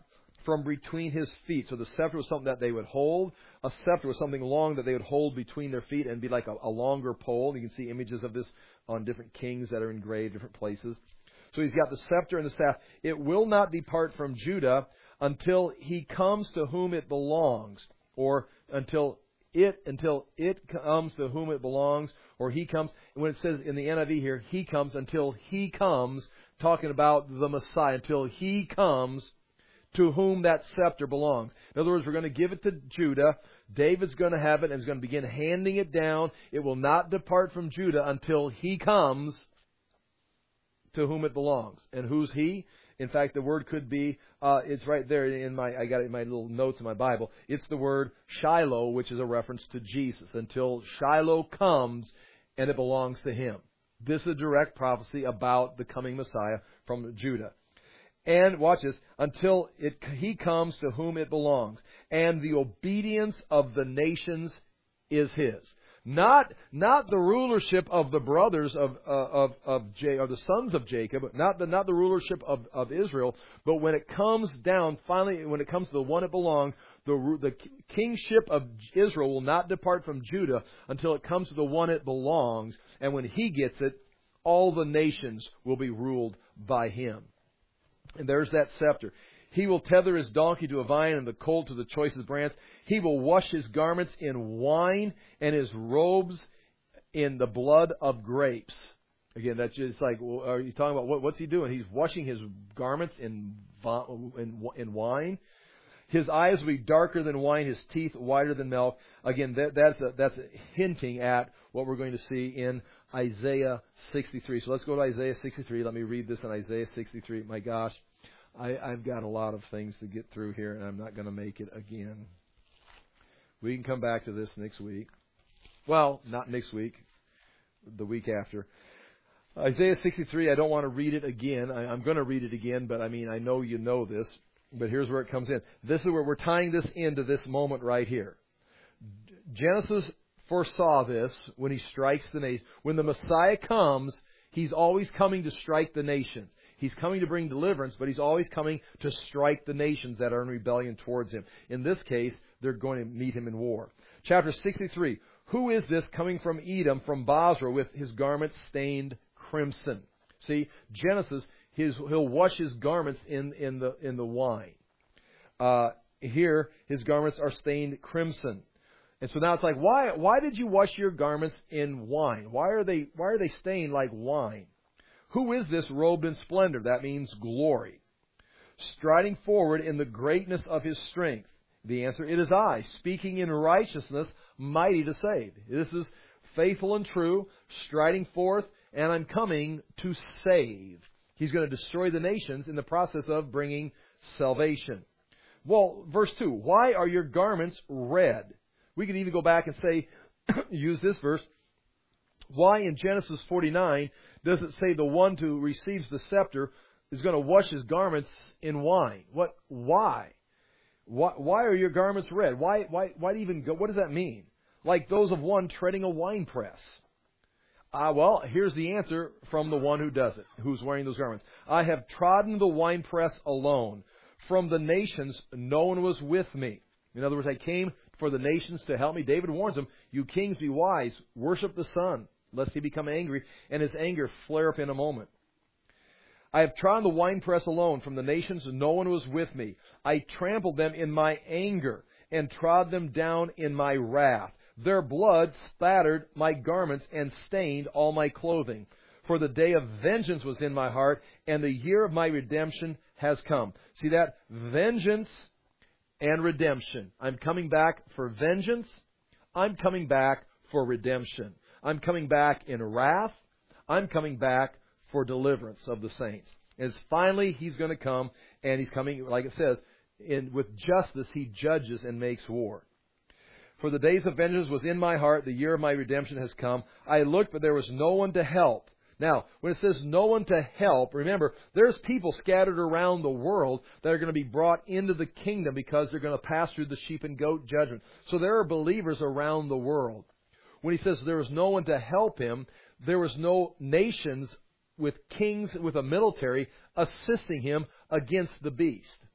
from between his feet. So the scepter was something that they would hold. A scepter was something long that they would hold between their feet and be like a, a longer pole. You can see images of this on different kings that are engraved different places. So he's got the scepter and the staff. It will not depart from Judah until he comes to whom it belongs, or until it until it comes to whom it belongs, or he comes. And when it says in the N I V here, he comes, until he comes, talking about the Messiah, until he comes to whom that scepter belongs. In other words, we're going to give it to Judah. David's going to have it and is going to begin handing it down. It will not depart from Judah until he comes to whom it belongs. And who's he? In fact, the word could be, uh, it's right there in my, I got it in my little notes in my Bible. It's the word Shiloh, which is a reference to Jesus. Until Shiloh comes and it belongs to him. This is a direct prophecy about the coming Messiah from Judah. And watch this, until it, he comes to whom it belongs. And the obedience of the nations is his. Not, not the rulership of the brothers of, uh, of, of J, or the sons of Jacob, not the, not the rulership of, of Israel, but when it comes down, finally, when it comes to the one it belongs, the, the kingship of Israel will not depart from Judah until it comes to the one it belongs. And when he gets it, all the nations will be ruled by him. And there's that scepter. He will tether his donkey to a vine and the colt to the choicest branch. He will wash his garments in wine and his robes in the blood of grapes. Again, that's just like, well, are you talking about what, what's he doing? He's washing his garments in, in, in wine. His eyes will be darker than wine, his teeth whiter than milk. Again, that, that's, a, that's a hinting at what we're going to see in Isaiah sixty-three. So let's go to Isaiah sixty-three. Let me read this in Isaiah sixty-three. My gosh, I, I've got a lot of things to get through here, and I'm not going to make it again. We can come back to this next week. Well, not next week, the week after. Isaiah sixty-three, I don't want to read it again. I, I'm going to read it again, but I mean, I know you know this. But here's where it comes in. This is where we're tying this into this moment right here. Genesis foresaw this when he strikes the nation. When the Messiah comes, he's always coming to strike the nations. He's coming to bring deliverance, but he's always coming to strike the nations that are in rebellion towards him. In this case, they're going to meet him in war. Chapter sixty-three. Who is this coming from Edom, from Basra, with his garments stained crimson? See, Genesis, his, he'll wash his garments in, in the in the wine. Uh, here, his garments are stained crimson. And so now it's like, why why did you wash your garments in wine? Why are they why are they stained like wine? Who is this robed in splendor? That means glory. Striding forward in the greatness of his strength. The answer, it is I, speaking in righteousness, mighty to save. This is faithful and true, striding forth, and I'm coming to save. He's going to destroy the nations in the process of bringing salvation. Well, verse two, why are your garments red? We could even go back and say, use this verse. Why in Genesis forty-nine does it say the one who receives the scepter is going to wash his garments in wine? What? Why? Why, why are your garments red? Why, why, why even go? What does that mean? Like those of one treading a winepress. Ah, uh, well, here's the answer from the one who does it, who's wearing those garments. I have trodden the winepress alone. From the nations, no one was with me. In other words, I came for the nations to help me. David warns them, you kings be wise, worship the Son, lest he become angry, and his anger flare up in a moment. I have trodden the winepress alone. From the nations, no one was with me. I trampled them in my anger and trod them down in my wrath. Their blood spattered my garments and stained all my clothing. For the day of vengeance was in my heart, and the year of my redemption has come. See that? Vengeance and redemption. I'm coming back for vengeance. I'm coming back for redemption. I'm coming back in wrath. I'm coming back for deliverance of the saints. And finally, he's going to come, and he's coming, like it says, in, with justice he judges and makes war. For the days of vengeance was in my heart, the year of my redemption has come. I looked, but there was no one to help. Now, when it says no one to help, remember, there's people scattered around the world that are going to be brought into the kingdom because they're going to pass through the sheep and goat judgment. So there are believers around the world. When he says there was no one to help him, there was no nations with kings, with a military assisting him against the beast.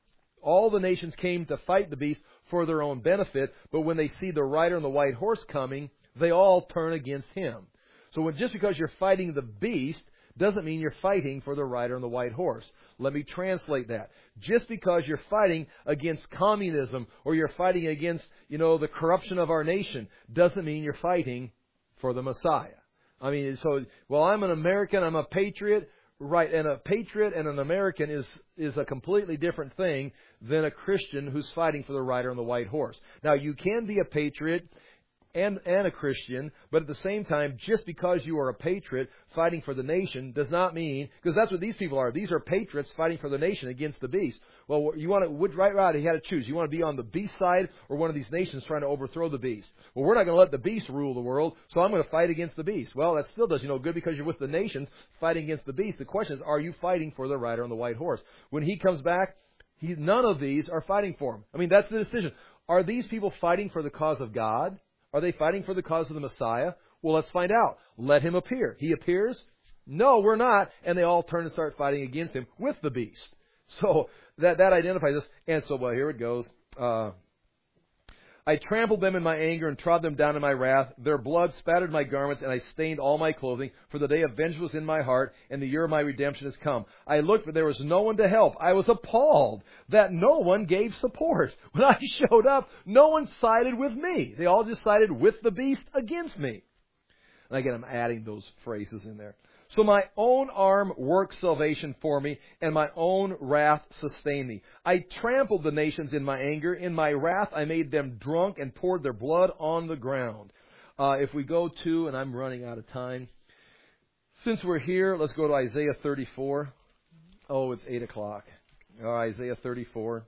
All the nations came to fight the beast for their own benefit, but when they see the rider on the white horse coming, they all turn against him. So when, just because you're fighting the beast doesn't mean you're fighting for the rider on the white horse. Let me translate that. Just because you're fighting against communism or you're fighting against, you know, the corruption of our nation doesn't mean you're fighting for the Messiah. I mean, so, well, I'm an American, I'm a patriot, right, and a patriot and an American is, is a completely different thing than a Christian who's fighting for the rider on the white horse. Now, you can be a patriot and, and a Christian, but at the same time, just because you are a patriot fighting for the nation does not mean, because that's what these people are. These are patriots fighting for the nation against the beast. Well, you want to, would, right, right, you had to choose. You want to be on the beast side or one of these nations trying to overthrow the beast. Well, we're not going to let the beast rule the world, so I'm going to fight against the beast. Well, that still does you no good because you're with the nations fighting against the beast. The question is, are you fighting for the rider on the white horse? When he comes back, he, none of these are fighting for him. I mean, that's the decision. Are these people fighting for the cause of God? Are they fighting for the cause of the Messiah? Well, let's find out. Let him appear. He appears? No, we're not. And they all turn and start fighting against him with the beast. So that, that identifies us. And so, well, here it goes. Uh, I trampled them in my anger and trod them down in my wrath. Their blood spattered my garments, and I stained all my clothing. For the day of vengeance was in my heart, and the year of my redemption has come. I looked, but there was no one to help. I was appalled that no one gave support. When I showed up, no one sided with me. They all just sided with the beast against me. And again, I'm adding those phrases in there. So my own arm worked salvation for me, and my own wrath sustained me. I trampled the nations in my anger. In my wrath I made them drunk and poured their blood on the ground. Uh, if we go to, and I'm running out of time. Since we're here, let's go to Isaiah thirty-four. Oh, it's eight o'clock. Uh, Isaiah thirty-four.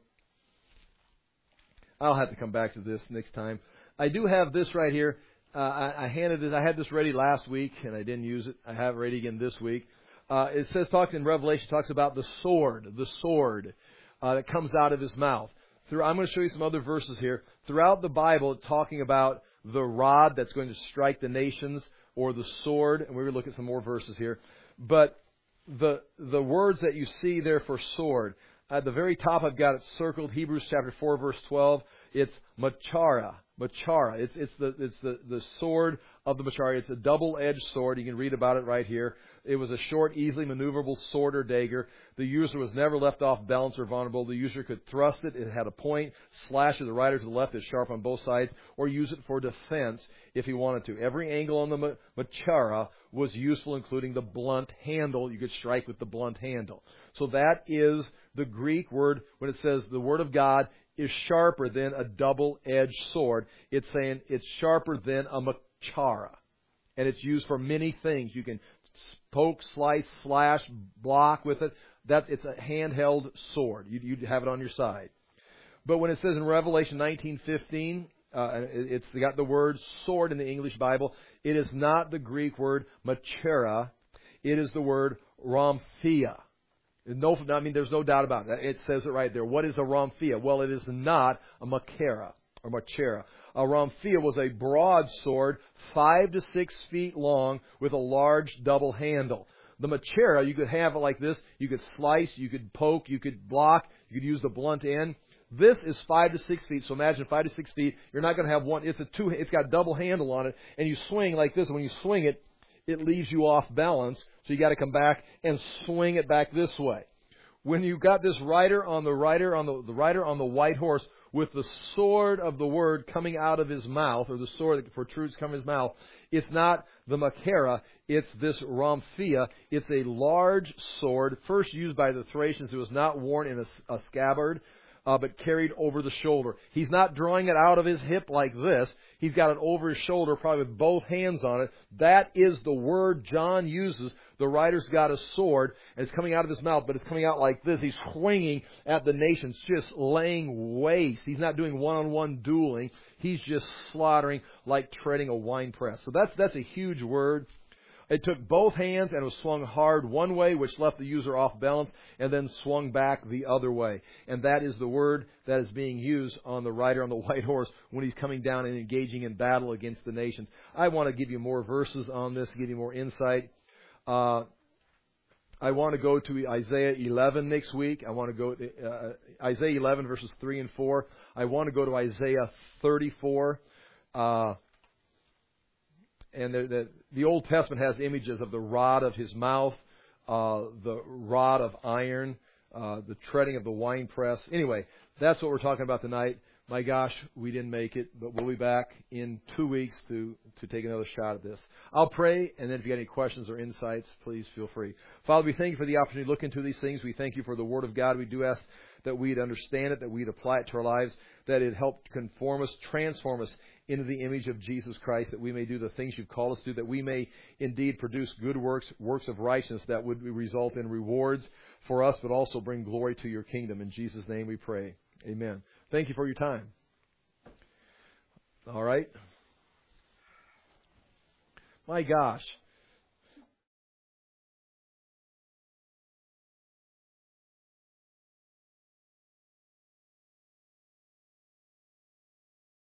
I'll have to come back to this next time. I do have this right here. Uh, I, I handed it. I had this ready last week, and I didn't use it. I have it ready again this week. Uh, it says, talks in Revelation, talks about the sword, the sword uh, that comes out of his mouth. Through, I'm going to show you some other verses here. Throughout the Bible, it's talking about the rod that's going to strike the nations, or the sword, and we're going to look at some more verses here. But the the words that you see there for sword, at the very top, I've got it circled. Hebrews chapter four, verse twelve. It's machara. Machara. It's it's the it's the, the sword of the machara. It's a double-edged sword. You can read about it right here. It was a short, easily maneuverable sword or dagger. The user was never left off balance or vulnerable. The user could thrust it. It had a point. Slash to the right or to the left is sharp on both sides, or use it for defense if he wanted to. Every angle on the machara was useful, including the blunt handle. You could strike with the blunt handle. So that is the Greek word when it says the word of God is sharper than a double-edged sword. It's saying it's sharper than a machara. And it's used for many things. You can poke, slice, slash, block with it. That it's a handheld sword. You, you'd have it on your side. But when it says in Revelation nineteen fifteen, uh, it's got the word sword in the English Bible. It is not the Greek word machera. It is the word rhamphia. No, I mean, there's no doubt about it. It says it right there. What is a rhamphia? Well, it is not a machera or machera. A rhamphia was a broad sword, five to six feet long, with a large double handle. The machera, you could have it like this. You could slice, you could poke, you could block, you could use the blunt end. This is five to six feet. So imagine five to six feet. You're not going to have one. It's a two. It's got a double handle on it, and you swing like this. And when you swing it, it leaves you off balance. So you got to come back and swing it back this way. When you've got this rider on the rider on the, the rider on the white horse with the sword of the word coming out of his mouth, or the sword that protrudes from his mouth, it's not the machera, it's this rhamphia. It's a large sword, first used by the Thracians. It was not worn in a, a scabbard, uh, but carried over the shoulder. He's not drawing it out of his hip like this. He's got it over his shoulder, probably with both hands on it. That is the word John uses. The rider's got a sword, and it's coming out of his mouth, but it's coming out like this. He's swinging at the nations, just laying waste. He's not doing one-on-one dueling. He's just slaughtering like treading a winepress. So that's that's a huge word. It took both hands and it was swung hard one way, which left the user off balance, and then swung back the other way. And that is the word that is being used on the rider on the white horse when he's coming down and engaging in battle against the nations. I want to give you more verses on this, give you more insight. Uh, I want to go to Isaiah eleven next week. I want to go to uh, Isaiah eleven verses three and four. I want to go to Isaiah thirty-four. Uh, and the, the, the Old Testament has images of the rod of his mouth, uh, the rod of iron, uh, the treading of the winepress. Anyway, that's what we're talking about tonight. My gosh, we didn't make it, but we'll be back in two weeks to, to take another shot at this. I'll pray, and then if you got any questions or insights, please feel free. Father, we thank you for the opportunity to look into these things. We thank you for the Word of God. We do ask that we'd understand it, that we'd apply it to our lives, that it help conform us, transform us into the image of Jesus Christ, that we may do the things you've called us to, that we may indeed produce good works, works of righteousness that would result in rewards for us, but also bring glory to your kingdom. In Jesus' name we pray. Amen. Thank you for your time. All right. My gosh.